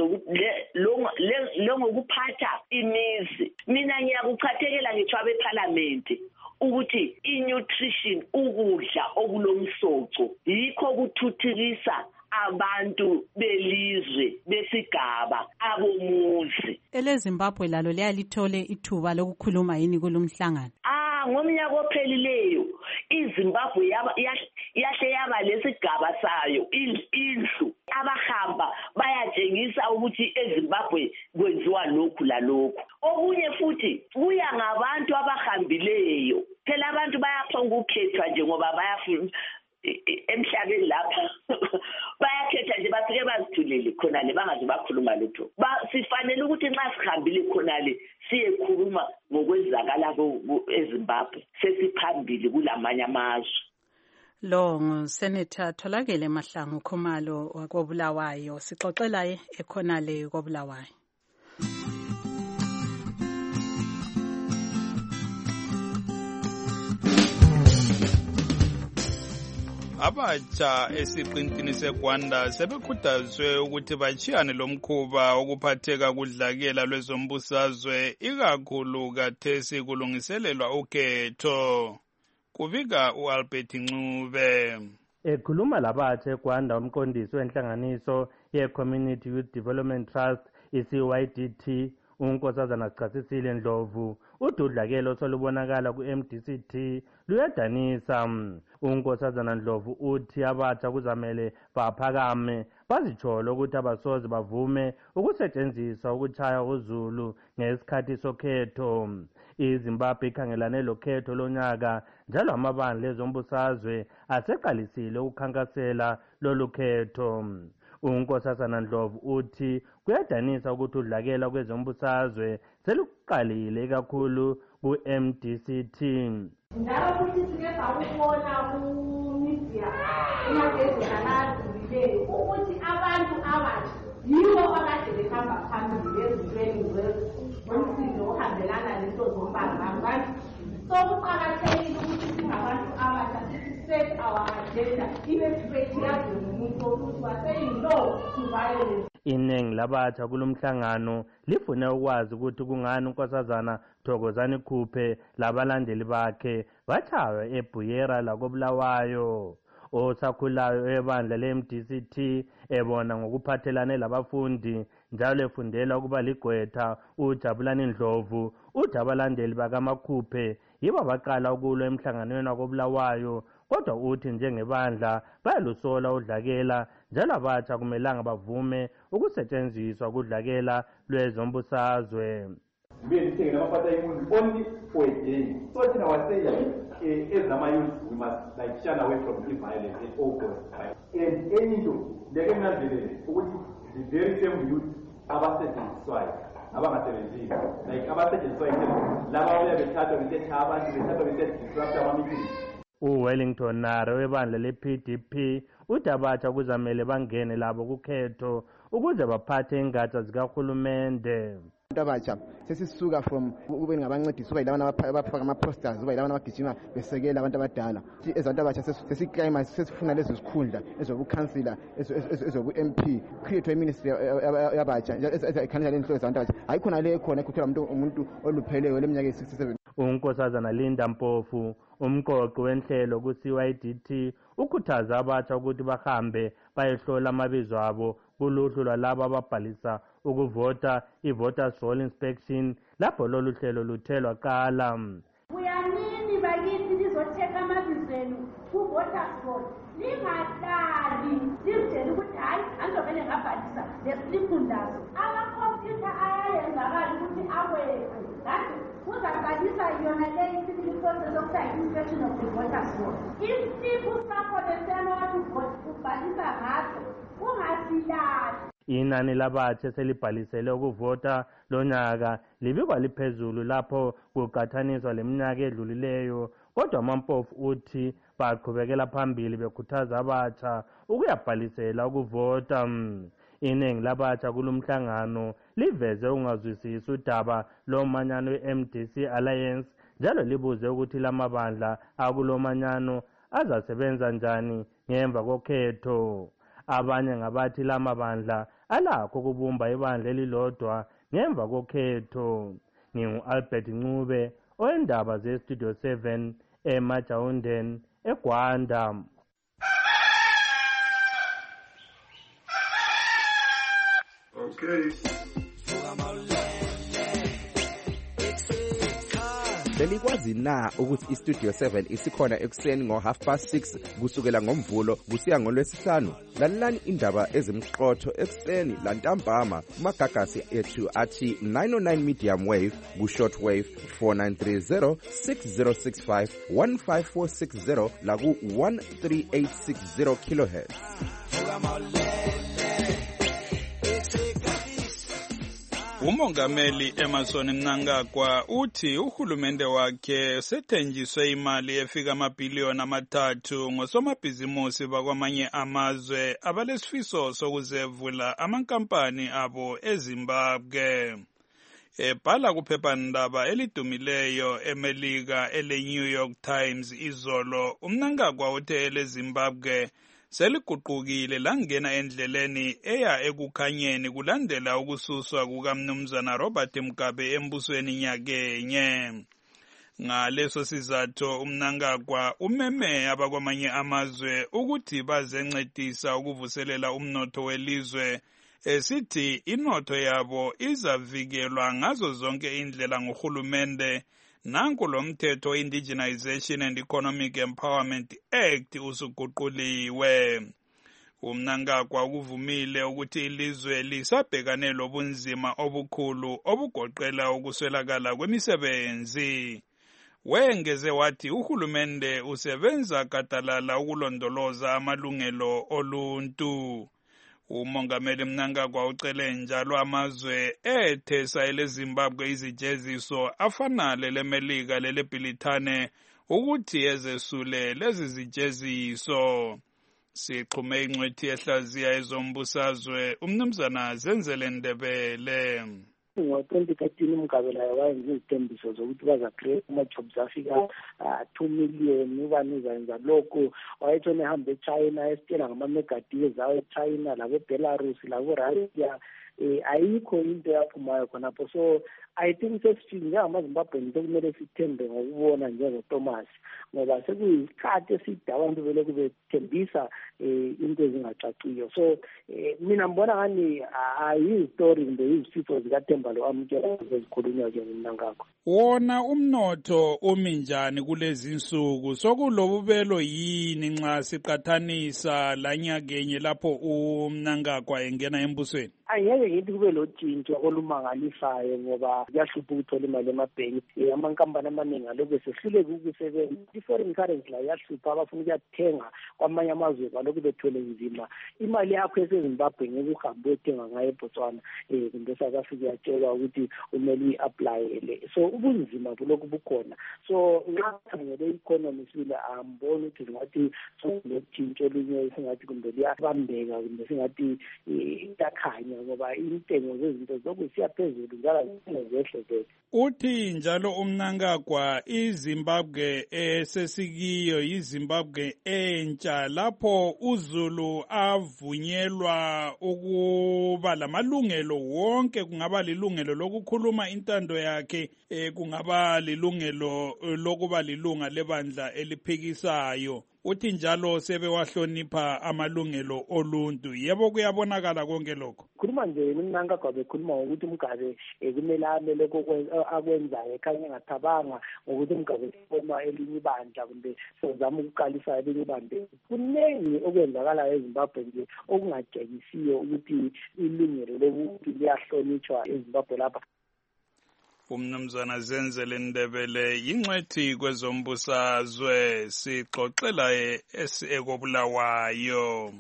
lokuphatha imizi. Mina ngiyakuchathekela ngitsho abeParliament ukuthi i-nutrition ukudla okulomsoco yikho kuthuthukisa abantu belizwe besigaba abomuzi. EleZimbabwe lalo liyalithole ithuba lokukhuluma yini kulomhlangano? Ngomnyaka ophelileyo iZimbabwe yahle yaba lesigaba sayo indlu abahamba bayatshengisa ukuthi eZimbabwe kwenziwa lokhu lalokhu. Okunye futhi kuya ngabantu abahambileyo. Phela abantu bayaphonga ukukhethwa nje ngoba bayafuna emhlabeni lapha bayakhetha nje bafike bazithulele khona le bangaze bakhuluma lutho. Sifanele ukuthi nxa sihambile khona le siyekhuluma ngokwenzakala eZimbabwe sesiphambili kulamanye amazwe. Lo nguSenator Tholakele Mahlangu Khumalo wakobulawayo, sixoxela ekhonale kobulawayo. Abatsha esiqintini seGwanda sebekhuthazwe ukuthi bachiyane lomkhuba okuphatheka kudlakela lwezombusazwe ikakhulu kathesi kulungiselelwa ukhetho. Kubika uAlbert Ncube. Ekhuluma labatsha eGwanda umqondisi wenhlanganiso ye-Community Youth Development Trust CYDT uNkosazana Sichasisile Ndlovu uthi udlakelo solubonakala ku-MDCT luyadanisa. uNkosazana Ndlovu uthi abatsha kuzamele baphakame bazitsholo ukuthi abasozi bavume ukusetshenziswa ukuchaya uzulu ngesikhathi sokhetho. iZimbabwe ikhangelane lokhetho lonyaka njalo amabandla ezombusazwe aseqalisile ukukhankasela lolu khetho. uNkosazana Ndlovu uthi kuyadanisa ukuthi udlakela kwezombusazwe seluqalile kakhulu ku-MDCT. Njalo futhi sike sakubona ku-media emagazini adlulileyo ukuthi abantu abasha yibo akade behamba phambili ezintweni zomsindo ohambelana lento zombangazwe. So kuqakathekile ukuthi singabantu abasha siset our agenda ibe straight yazi umuntu ukuthi waseyino to violence. Iningi labatsha kulomhlangano lifune ukwazi ukuthi kungani uNkosazana Thokozani Khuphe labalandeli bakhe bachawe eBuyera lakobulawayo. Osakhulayo ebandla le-MDCT ebona ngokuphathelane labafundi njalo efundela ukuba ligqwetha uJabulani Ndlovu uthi abalandeli bakaMakhuphe yibo baqala ukulwa emhlanganweni wakobulawayo, kodwa uthi njengebandla bayalusola udlakela njalo abatsha kumelanga bavume ukusetshenziswa kudlakela lwezombusazwe. Only for a day. So in our say, as our youth, we must like shun away from violence at all costs. And any youth, the very same youth, about certain soil, about 17, like about certain soil, Lava will have a chat with that Harvard, the chat with that disrupt our meeting. uWellington Nare webandla le-PDP uthi abatsha kuzamele bangene labo kukhetho ukuze baphathe ingatsha zikahulumende. Abatsha sesisuka from ube ngabancedisi ube yilabana abafaka ama-posters ube yilabana abagijima besekela abantu abadala. Ezantu abatsha sesiklima sesifuna lezo zikhundla ezobukhansila ezobu-MP create ministry yabatsha ekhanisa lenhloko ezantu abatsha ayikhona le khona ekuthola umuntu olupheleyo leminyaka e-67. uNkosazana Linda Mpofu umqoqi wenhlelo ku-CYDT ukhuthaza abatsha ukuthi bahambe bayehlola amabizo abo kuluhlu lwalabo ababhalisa ukuvota i-voters roll inspection lapho lolu hlelo luthelwa qala. Uyanini bakithi lizotheka amabizo enu ku-voters roll lingadali lizitshela ukuthi hayi andizovele ngabhalisa lesifundazo amakhompyutha ayayenzakala ukuthi aweqe kanti uzaqalisa yona leyo i-process okuthiwa i-inspection of the voters roll. Isipho sakho lesiyana wathi ubhalisa ngaso ungasilahli. Inani labatsha selibhalisele ukuvota lonyaka libikwa liphezulu lapho kuqathaniswa leminyaka edlulileyo, kodwa uMampofu uthi baqhubekela phambili bekhuthaza abatsha ukuyabhalisela ukuvota. Iningi labatsha kulomhlangano liveze ungazwisisi udaba lomanyano we-MDC Alliance njalo libuze ukuthi lamabandla akulomanyano azasebenza njani ngemva kokhetho. Abanye ngabathi lamabandla alakho ukubumba ibandla elilodwa ngemva kokhetho. Ngingu-Albert Ncube oyindaba ze-Studio 7 eMajawundeni eGwanda. Okay. Belikwazi na ukuthi iStudio 7 isikhona ekuseni ngo6:30 kusukela ngomvulo kusiya ngolwesihlanu? Lalelani indaba ezimqotho ekuseni lantambama kumagagasi ethu athi 909 medium wave ku-short wave 4930 6065 15460 la ku-13860 kHz. Umongameli Emmerson Mnangagwa uthi uhulumende wakhe sethenjiswe imali efika amabhiliyoni amathathu ngosomabhizimusi bakwamanye amazwe abalesifiso sokuzevula amankampani abo eZimbabwe. Ebhala kuphephandaba elidumileyo eMelika ele-New York Times izolo, uMnangagwa uthe eleZimbabwe seliguqukile langena endleleni eya ekukhanyeni kulandela ukususwa kukaMnumzana Robert Mugabe embusweni nyakenye. Ngaleso sizatho uMnangagwa umeme abakwamanye amazwe ukuthi bazencedisa ukuvuselela umnotho welizwe, esithi inotho yabo izavikelwa ngazo zonke indlela nguhulumende. Nanku lo mthetho Indigenization and Economic Empowerment Act usuguquliwe. uMnangagwa ukuvumile ukuthi ilizwe lisabhekane lobunzima obukhulu obugoqela ukuswelakala kwemisebenzi. Wengeze wathi uhulumende usebenza gadalala ukulondoloza amalungelo oluntu. Umongameli Mnangagwa ucele njalo amazwe ethesa eleZimbabwe izijeziso afana leleMelika leleBrithani ukuthi ezesule lezi zijeziso. Sixhume ingcwethi ehlaziya ezombusazwe uMnumzana Zenzele Ndebele. Ngo-2013 uMgabe laye wayenza izithembiso zokuthi bazacreate ama-jobs afika 2 million ubani uzayenza lokhu. Wayetshone ehambe eChina esitshela ngama-megadeals awo eChina laboBelarus laboRussia. Ayikho into yaphumayo khonapho. So I think sesifike njengamaZimbabwe into kumele sithembe ngokubona njengoThomas, ngoba sekuyisikhathi eside abantu belokhu bethembisa into ezingacaciyo. So mina ngibona ngani ayizitori kumbe izisifo zikaThemba lo-amukela ezikhulunywa nje nguMnangagwa. Wona umnotho umi njani kulezi insuku? Sokulobubelo yini nxa siqathanisa lanyakenye lapho uMnangagwa engena embusweni? Angeke ngithi kube lotshintsho olumangalisayo ngoba kuyahlupha ukuthola imali emabhenki. Amankampani amaningi alokhu esehluleka ukusebenza. I-foreign currency la iyahlupha, abafuna ukuyathenga kwamanye amazwe balokhu bethwele nzima. Imali yakho eseZimbabwe ngeke uhambe uyothenga ngayo eBotswana kumbe South Africa uyatshelwa ukuthi umele uyi-aplayele. So ubunzima bulokhu bukhona. So nxa khangele i-economy sibile amboni ukuthi singathi sokulotshintsho olunye singathi kumbe liyabambeka kumbe singathi iyakhanya ngoba intengo zezinto zokhu siya phezulu njalo zehle zethu. Uthi njalo uMnangagwa iZimbabwe esesikiyo yiZimbabwe entsha lapho uZulu avunyelwa ukuba lamalungelo wonke, kungaba lilungelo lokukhuluma intando yakhe, kungaba lilungelo lokuba lilunga lebandla eliphikisayo. Uthi njalo sebewahlonipha amalungelo oluntu. Yebo kuyabonakala konke lokho. Khuluma nje uMnangagwa bekhuluma ukuthi uMgabe kumele amele akwenzayo ekhanya engathabanga ngokuthi uMgabe sifoma elinye ibandla kumbe sozama ukuqalisa elinye ibandla. Kuningi okwenzakalayo eZimbabwe nje okungatshengisiyo ukuthi ilungelo lokuthi liyahlonitshwa eZimbabwe lapha. uMnumzana Zenzele Ndebele yingcwethi kwezombusazwe, sixoxela ekobulawayo.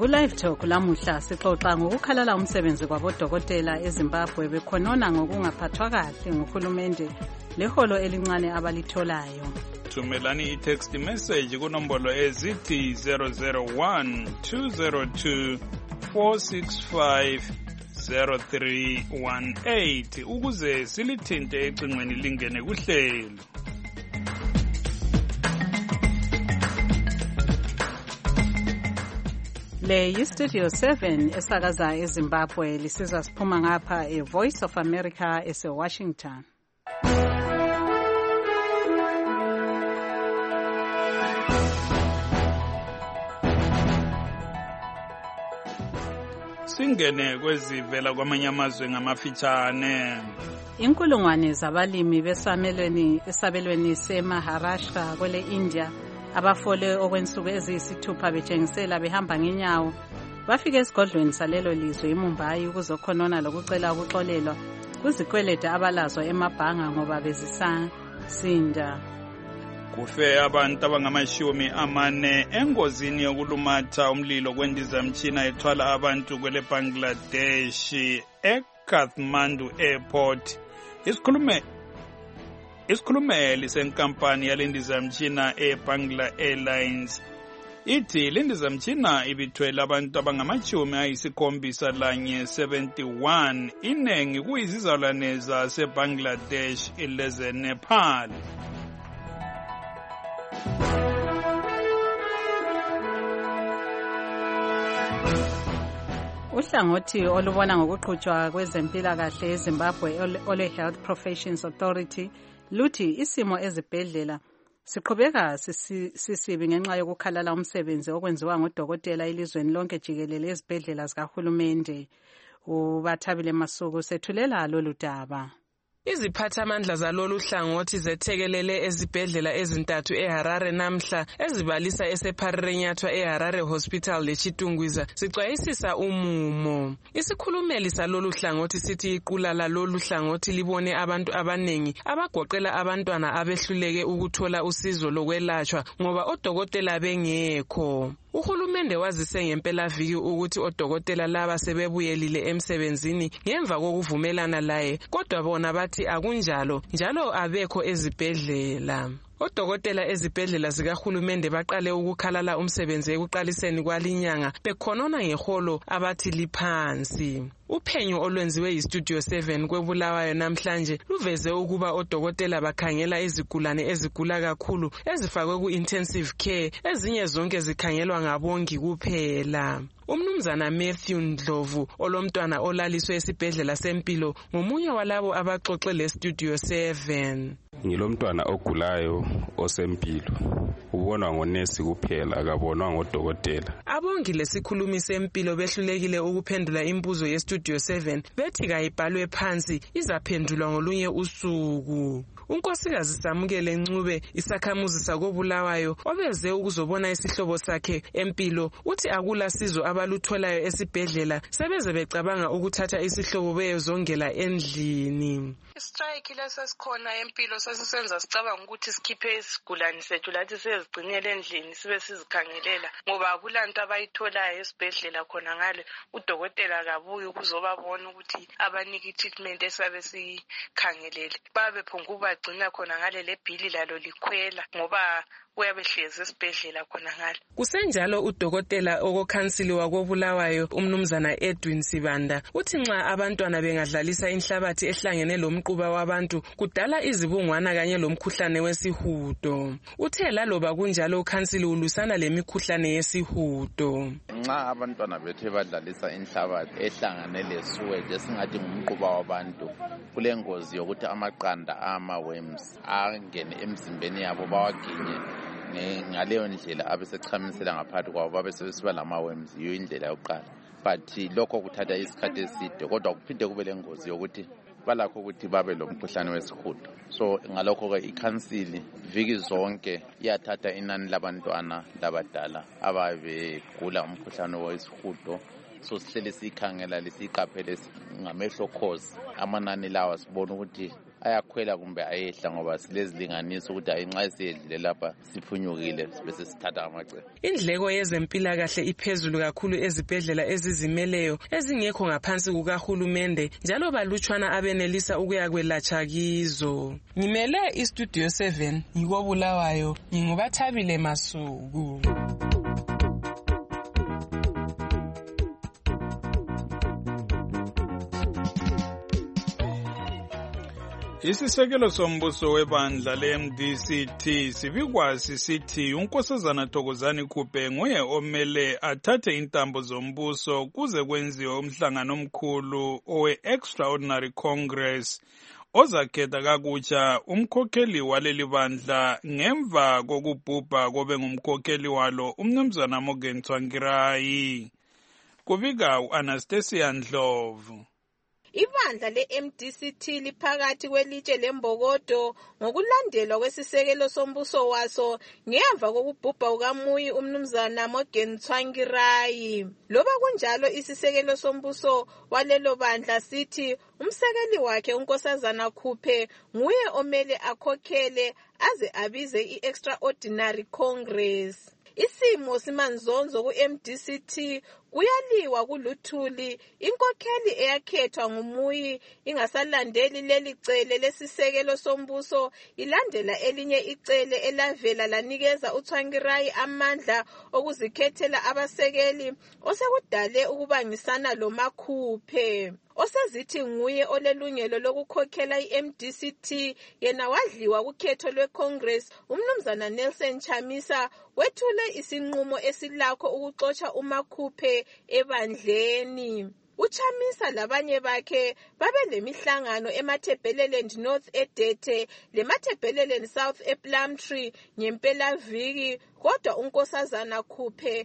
Ku-Live Talk lamuhla sixoxa ngokukhalala umsebenzi kwabodokotela eZimbabwe bekhonona ngokungaphathwa kahle nguhulumende leholo elincane abalitholayo. Thumelani i-text message kunombolo ezithi 001 202 465 0318 ukuze silithinte ecingweni lingene kuhlelo. Le yi-Studio 7 esakaza eZimbabwe lisizwa siphuma ngapha e-Voice of America ese-Washington. Singene kwezivela kwamanye amazwe ngamafitshane. Inkulungwane zabalimi esabelweni seMaharashtra kwele India abafole okwensuku eziyisithupha betshengisela behamba ngenyawo bafike esigodlweni salelo lizwe eMumbai ukuzokhonona lokucela ukuxolelwa kuzikwelede abalazo emabhanga ngoba bezisasinda. Kufe abantu abangama40 engozini yokulumatha umlilo kwendizamtshina ethwala abantu kwele Bangladesh eKathmandu Airport. Isikhulumeli senkampani yalendizamtshina eBangla Airlines ithi lendizamtshina ibithwele abantu abangama71 inengi kuyizizalwane zaseBangladesh lezeNepal. Uhlangothi olubona ngokuqhutshwa kwezempilakahle eZimbabwe ole Health Professions Authority luthi isimo ezibhedlela siqhubeka sisibi ngenxa yokukhalala umsebenzi okwenziwa ngodokotela elizweni lonke jikelele ezibhedlela zikahulumende. Ubathabile Masuku sethulela lolu daba. Iziphathamandla zalolu hlangothi zethekelele ezibhedlela ezintathu eHarare namhla ezibalisa esePharirenyathwa eHarare Hospital leChitungwiza sicwayisisa umumo. Isikhulumeli salolu hlangothi sithi iqula lalolu hlangothi libone abantu abanengi abagoqela abantwana abehluleke ukuthola usizo lokwelatshwa ngoba odokotela bengekho. Uhulumende wazise ngempelaviki ukuthi odokotela laba sebebuyelile emsebenzini ngemva kokuvumelana laye, kodwa bona bathi akunjalo njalo abekho ezibhedlela. Odokotela ezibhedlela zikahulumende baqale ukukhalala umsebenzi ekuqaliseni kwalinyanga bekhonona ngeholo abathi liphansi. Uphenyo olwenziwe yiStudio 7 kweBulawayo namhlanje luveze ukuba odokotela bakhangela izigulane ezigula kakhulu ezifakwe ku-intensive care, ezinye zonke zikhangelwa ngabongi kuphela. Umnumzana Matthew Ndlovu olomntwana olaliswe esibhedlela sempilo ngomunye walabo abaxoxe leStudio 7. Ngilomntwana ogulayo osempilo, ubonwa ngonesi kuphela akabonwa ngodokotela. Abongi lesikhulumi sempilo behlulekile ukuphendula imbuzo yeStudio 7 bethi kayibhalwe phansi izaphendulwa ngolunye usuku. Unkosikazi Samukele Ncube isakhamuzi sakoBulawayo obeze ukuzobona isihlobo sakhe empilo uthi akula sizo abalutholayo esibhedlela sebeze becabanga ukuthatha isihlobo beyezongela endlini. Strike lesesikhona empilo sesisenza sicabanga ukuthi sikhiphe isigulane sethu lathi sezigcinele endlini sibe sizikhangelela ngoba akulanto abayitholayo esibhedlela khona ngale udokotela kabuyi ukuzobabona ukuthi abaniki treatment esabe sikhangelele babe phonguba gcina khona ngale lebhili lalo likhwela ngoba uyabehlezi esibhedlela khona ngale. Kusenjalo udokotela okokhansili wakoBulawayo umnumzana Edwin Sibanda uthi nxa abantwana bengadlalisa inhlabathi ehlangene lomquba wabantu kudala izibungwana kanye lomkhuhlane wesihudo. Uthe laloba kunjalo ukhansili ulusana lemikhuhlane yesihudo. Nxa abantwana bethe badlalisa inhlabathi ehlangane lesuwede esingathi ngumquba wabantu kulengozi yokuthi amaqanda ama-worms angene emzimbeni yabo bawaginye ngaleyo ndlela abesechamisela ngaphakathi kwabo babe sebesiba lama-worms. Yiyo indlela yokuqala, but lokho kuthatha isikhathi eside kodwa kuphinde kube lengozi yokuthi balakho ukuthi babe lomkhuhlane wesihudo. So ngalokho-ke ikhansili viki zonke iyathatha inani labantwana labadala ababegula umkhuhlane wesihudo. So sihlele siyikhangela lesiqaphele ngamehlo cause amanani lawa sibona ukuthi ayakhwela kumbe ayehla ngoba silezilinganiso ukuthi hayi nxa siyedlule lapha siphunyukile bese sithatha amacebo. Indleko yezempilakahle iphezulu kakhulu ezibhedlela ezizimeleyo ezingekho ngaphansi kukahulumende njalo balutshwana abenelisa ukuyakwelatshwa kizo. Ngimele iStudio 7 yikobulawayo ngingubathabile Masuku. Isisekelo sombuso webandla le-MDCT sibikwa sisithi uNkosazana Thokozani Khupe nguye omele athathe intambo zombuso kuze kwenziwe umhlangano omkhulu owe-Extraordinary Congress ozakhetha kakutsha umkhokheli waleli bandla ngemva kokubhubha kobe ngumkhokheli walo umnumzana Morgan Tsvangirai. Kubika u-Anastasia Ndlovu. Ibandla le-MDCT liphakathi kwelitshe lembokodo ngokulandelwa kwesisekelo sombuso waso ngemva kokubhubha kukaMuyi umnumzana Morgan Tsvangirai. Loba kunjalo isisekelo sombuso walelo bandla sithi umsekeli wakhe uNkosazana Khupe nguye omele akhokhele aze abize i-Extraordinary Congress. Isimo simanzonzo ku-MDCT kuyaliwa kuluthuli inkokheli eyakhethwa nguMuyi ingasalandeli leli cele lesisekelo sombuso ilandela elinye icele elavela lanikeza uTsvangirai amandla okuzikhethela abasekeli osekudale ukubangisana loMakhupe. Osezithi nguye olelungelo lokukhokhela i-MDCT yena wadliwa kukhetho lwe-Congress umnumzana Nelson Chamisa wethule isinqumo esilakho ukuxotsha uMakhupe ebandleni. Uchamisa labanye bakhe babe lemihlangano eMatabeleland North eDete leMatabeleland South ePlumtree ngempelaviki kodwa uNkosazana Khupe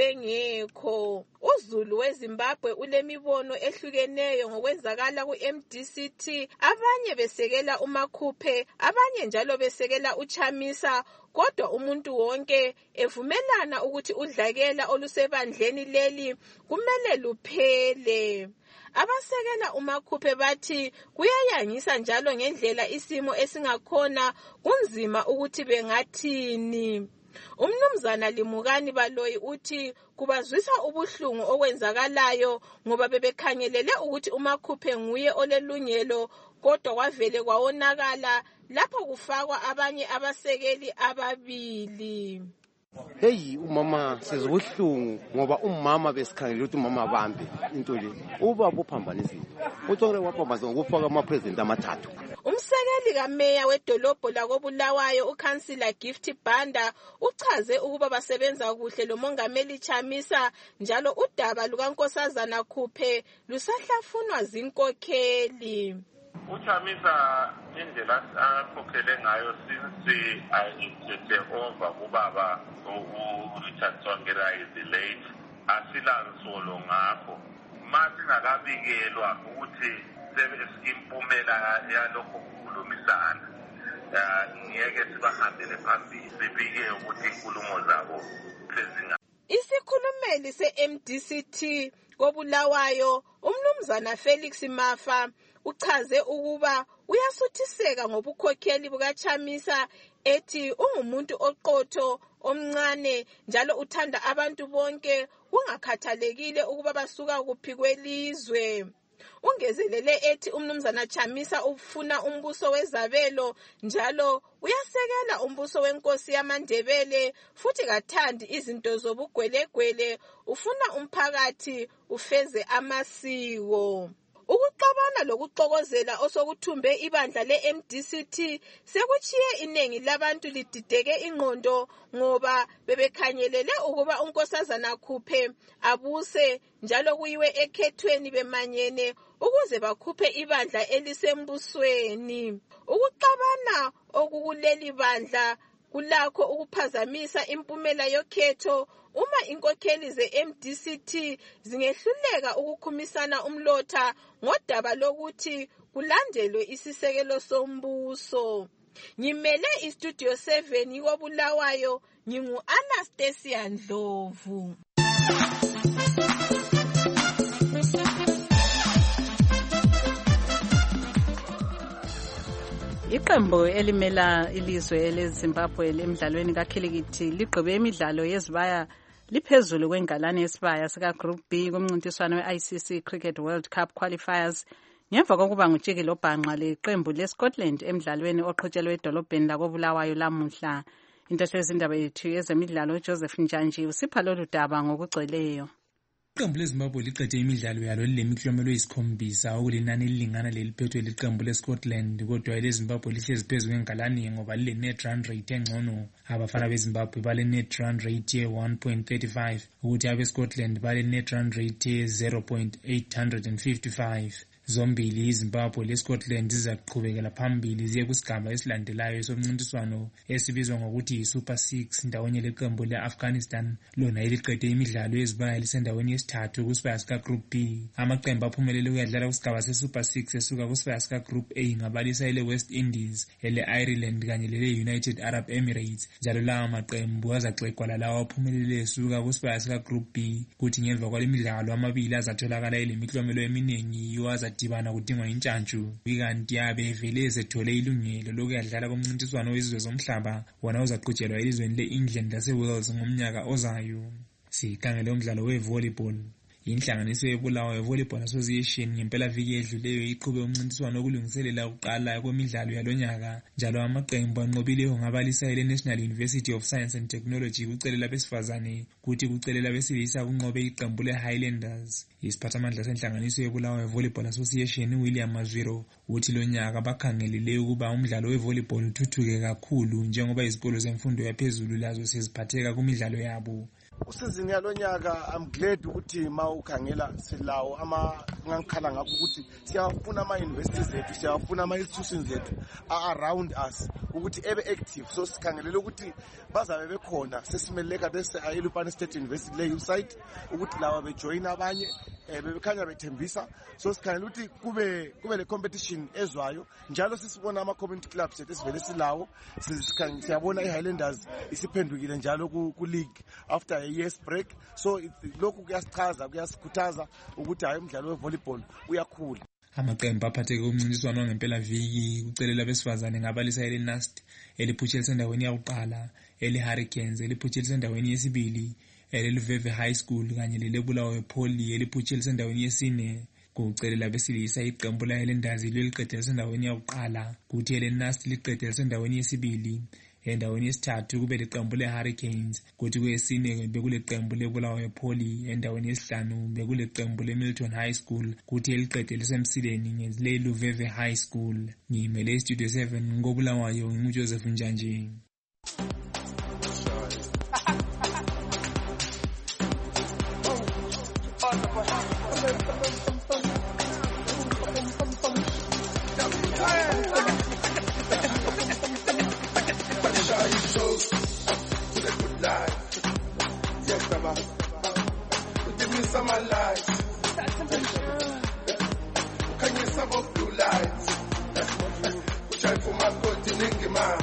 ubengekho. UZulu weZimbabwe ulemibono ehlukeneyo ngokwenzakala ku-MDCT, abanye besekela uMakhupe abanye njalo besekela uChamisa kodwa umuntu wonke evumelana ukuthi udlakela olusebandleni leli kumele luphele. Abasekela uMakhupe bathi kuyayangisa njalo ngendlela isimo esingakhona kunzima ukuthi bengathini. Umnumzana Limukani Baloyi uthi kubazwisa ubuhlungu okwenzakalayo ngoba bebekhangelele ukuthi uMakhupe nguye olelungelo kodwa kwavele kwawonakala lapho kufakwa abanye abasekeli ababili. Hey umama sezibuhlungu ngoba umama besikhangela ukuthi umama bambe into le ubaba uphambanisile uTsongre waphambanisa ngokufaka ama-president amathathu. Umsekeli kameya wedolobho lakobulawayo uCouncillor Gift Banda uchaze ukuba basebenza kuhle lomongameli Chamisa njalo udaba lukaNkosazana Khupe lusahlafunwa zinkokheli. uChamisa indlela akhokhele ngayo since ayithethe over kubaba uRichard Tsvangirai is late asilansolo ngakho masingakabikelwa ukuthi impumela yalokho kukhulumisana ngeke sibahambele phambili sibike ukuthi inkulumo zabo phezinga. Isikhulumeli se-MDCT kobulawayo umnumzana Felix Mafa uchaze ukuba uyasuthiseka ngobukhokheli bukaChamisa ethi ungumuntu oqotho omncane njalo uthanda abantu bonke kungakhathalekile ukuba basuka kuphi kwelizwe. Ungezelele ethi umnumzana Chamisa ufuna umbuso wezabelo njalo uyasekela umbuso wenkosi yamaNdebele futhi kathandi izinto zobugwelegwele ufuna umphakathi ufeze amasiko. Ukuxabana lokuxokozela osokuthumbe ibandla le-MDCT sekuchiye inengi labantu lidideke ingqondo ngoba bebekhangelele ukuba uNkosazana Khupe abuse njalo kuyiwe ekhethweni bemanyene ukuze bakhuphe ibandla elisembusweni. Ukuxabana okukuleli bandla kulakho ukuphazamisa impumela yokhetho uma inkokheli ze-MDCT zingehluleka ukukhumisana umlotha ngodaba lokuthi kulandelwe isisekelo sombuso. Ngimele iStudio 7 yikobulawayo ngingu-Anastasia Ndlovu. Iqembu elimela ilizwe eleZimbabwe emidlalweni kakhilikithi ligqibe imidlalo yezibaya liphezulu kwengalane yesibaya sika Group B kumncintiswano we-ICC Cricket World Cup Qualifiers ngemva kokuba ngutshikile obhanqa leqembu leScotland emidlalweni oqhutshelwe edolobheni lakoBulawayo lamuhla. Intetho yezindaba yethu yezemidlalo uJoseph Njanji usipha lolu daba ngokugcweleyo. Iqembu leZimbabwe liqede imidlalo yalo lilemiklomelo eyisikhombisa okulinani elilingana leliphethwe liqembu leScotland, kodwa eleZimbabwe lihlezi phezu kwengalane ngoba lile-net run rate engcono. Abafana beZimbabwe bale-net run rate ye-1.35 ukuthi abeScotland bale-net run rate ye-0.855. Zombili iZimbabwe leScotland zizaqhubekela phambili ziye kusigaba esilandelayo somncintiswano esibizwa ngokuthi yi-Super 6 ndawonye leqembu le-Afghanistan lona eliqede imidlalo yezibaya lisendaweni yesithathu kusibaya sika Group B. Amaqembu aphumelele ukuyadlala kusigaba se-Super 6 esuka kusibaya sika Group A ngabalisa ele-West Indies, ele-Ireland kanye lele-United Arab Emirates, njalo lawa maqembu azaxegwa lalawo aphumelele esuka kusibaya sika Group B, kuthi ngemva kwale midlalo amabili azatholakala elemiklomelo eminingi yiwo dibana kudingwa intshantshu. Kanti yabe vele ezethole ilungelo lokuyadlala komncintiswano wezizwe zomhlaba wona uzaqhutshelwa elizweni le-England lase-Wales ngomnyaka ozayo. Sikhangele umdlalo we-volleyball. Inhlanganiso yeBulawayo Volleyball Association ngempela viki edluleyo iqhube umncintiswano wokulungiselela ukuqala kwemidlalo yalonyaka, njalo amaqembu anqobileyo ngabalisa ele-National University of Science and Technology kucele labesifazane kuthi kucele labesilisa kunqobe iqembu le-Highlanders. Isiphathamandla senhlanganiso yeBulawayo Volleyball Association William Mazwiro uthi lonyaka bakhangelele ukuba umdlalo we-volleyball uthuthuke kakhulu njengoba izikolo zemfundo yaphezulu lazo seziphatheka kumidlalo yabo. Usizini yalonyaka I'm glad ukuthi ma ukhangela silawo ngangikhala ngakho ukuthi siyafuna ama-universities zethu, siyafuna ama-institutions zethu around us ukuthi ebe active, so sikhangelele ukuthi bazabe bekhona sesimeleka bese-Ilupane State University le-USite ukuthi lawa bejoyina abanye bebekhanya bethembisa, so sikhangela ukuthi kube le competition ezwayo. Njalo sisibona ama-community clubs sethu esivele silawo, siyabona i-Highlanders isiphendukile njalo ku-league after a year's break, so lokhu kuyasichaza kuyasikhuthaza ukuthi hayi umdlalo we-volleyball uyakhula. Amaqembu aphatheke kumncintiswano ngempela viki kucelela abesifazane ngabalisa ele-NUST eliphutshelisa endaweni yakuqala, ele-Hurricanes eliphutshelisa endaweni yesibili, ele-Luveve High School kanye lele-Bulawayo Poly eliphutshelisa endaweni yesine. Kucelela abesilisa iqembu la-Highlanders liqedelisa endaweni yakuqala, kuthi ele-NUST liqedelisa endaweni yesibili. Endaweni yesithathu kube leqembu le-Hurricanes, kuthi kwesine bekuleqembu le-Bulawayo Poly, endaweni yesihlanu bekuleqembu le-Milton High School, kuthi eliqede lisemsileni ngele-Luveve High School. Ngimele iStudio 7 ngoBulawayo nguJoseph Njanji. Give me some lights. Can you some of blue lights? Which I for my good to link him out.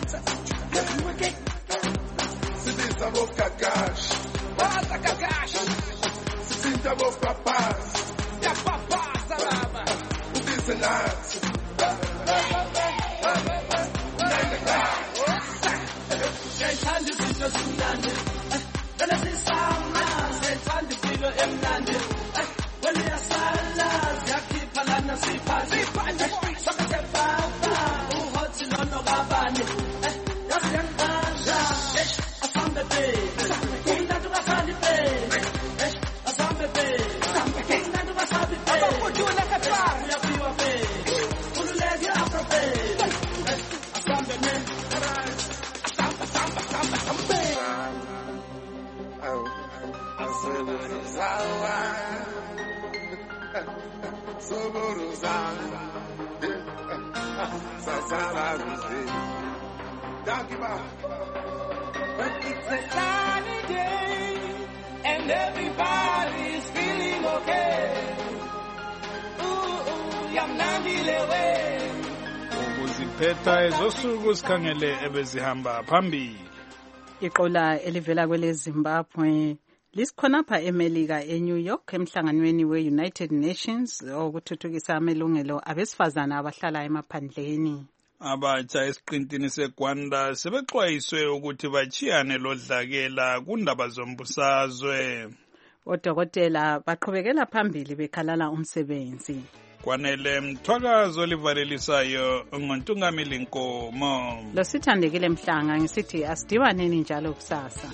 See this above Kakash. What's a Kakash? Sit above Papas. Yeah, Papas, Alaba. This and that. 9 o'clock. But it's a sunny day and everybody's feeling okay. Ooh, yamnandilewe. Ukuziphetha ezosuku sikhangele ebezihamba phambili. Iqola elivela kweleZimbabwe lisikhonapha eMelika eNew York emhlanganweni we-United Nations okuthuthukisa amalungelo abesifazana abahlala emaphandleni. Abatsha esiqintini seGwanda sebexwayiswe ukuthi bachiyane lodlakela kundaba zombusazwe. Odokotela baqhubekela phambili bekhalala umsebenzi. Kwanele Mthwakazi olivalelisayo ngoNtungamili Nkomo. Lo Sithandekile Mhlanga ngisithi asidibaneni njalo kusasa.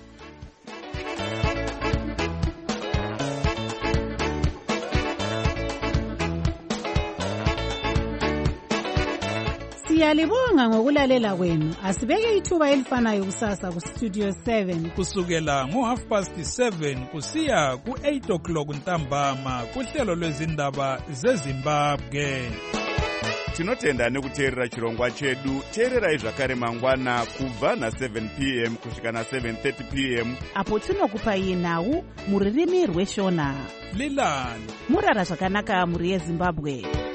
Siyalibonga ngokulalela kwenu. Asibeke ithuba elifanayo kusasa ku Studio 7 kusukela ngo7:30 kusiya ku8 ntambama kuhlelo lwezindaba zeZimbabwe. Tinotenda nekuteerera chirongwa chedu. Teererai zvakare mangwana kubva na7 p.m. kusvika na7:30 p.m. apo tinokupai nhau muririmi rweshona. Lilani murara zvakanaka muri yeZimbabwe.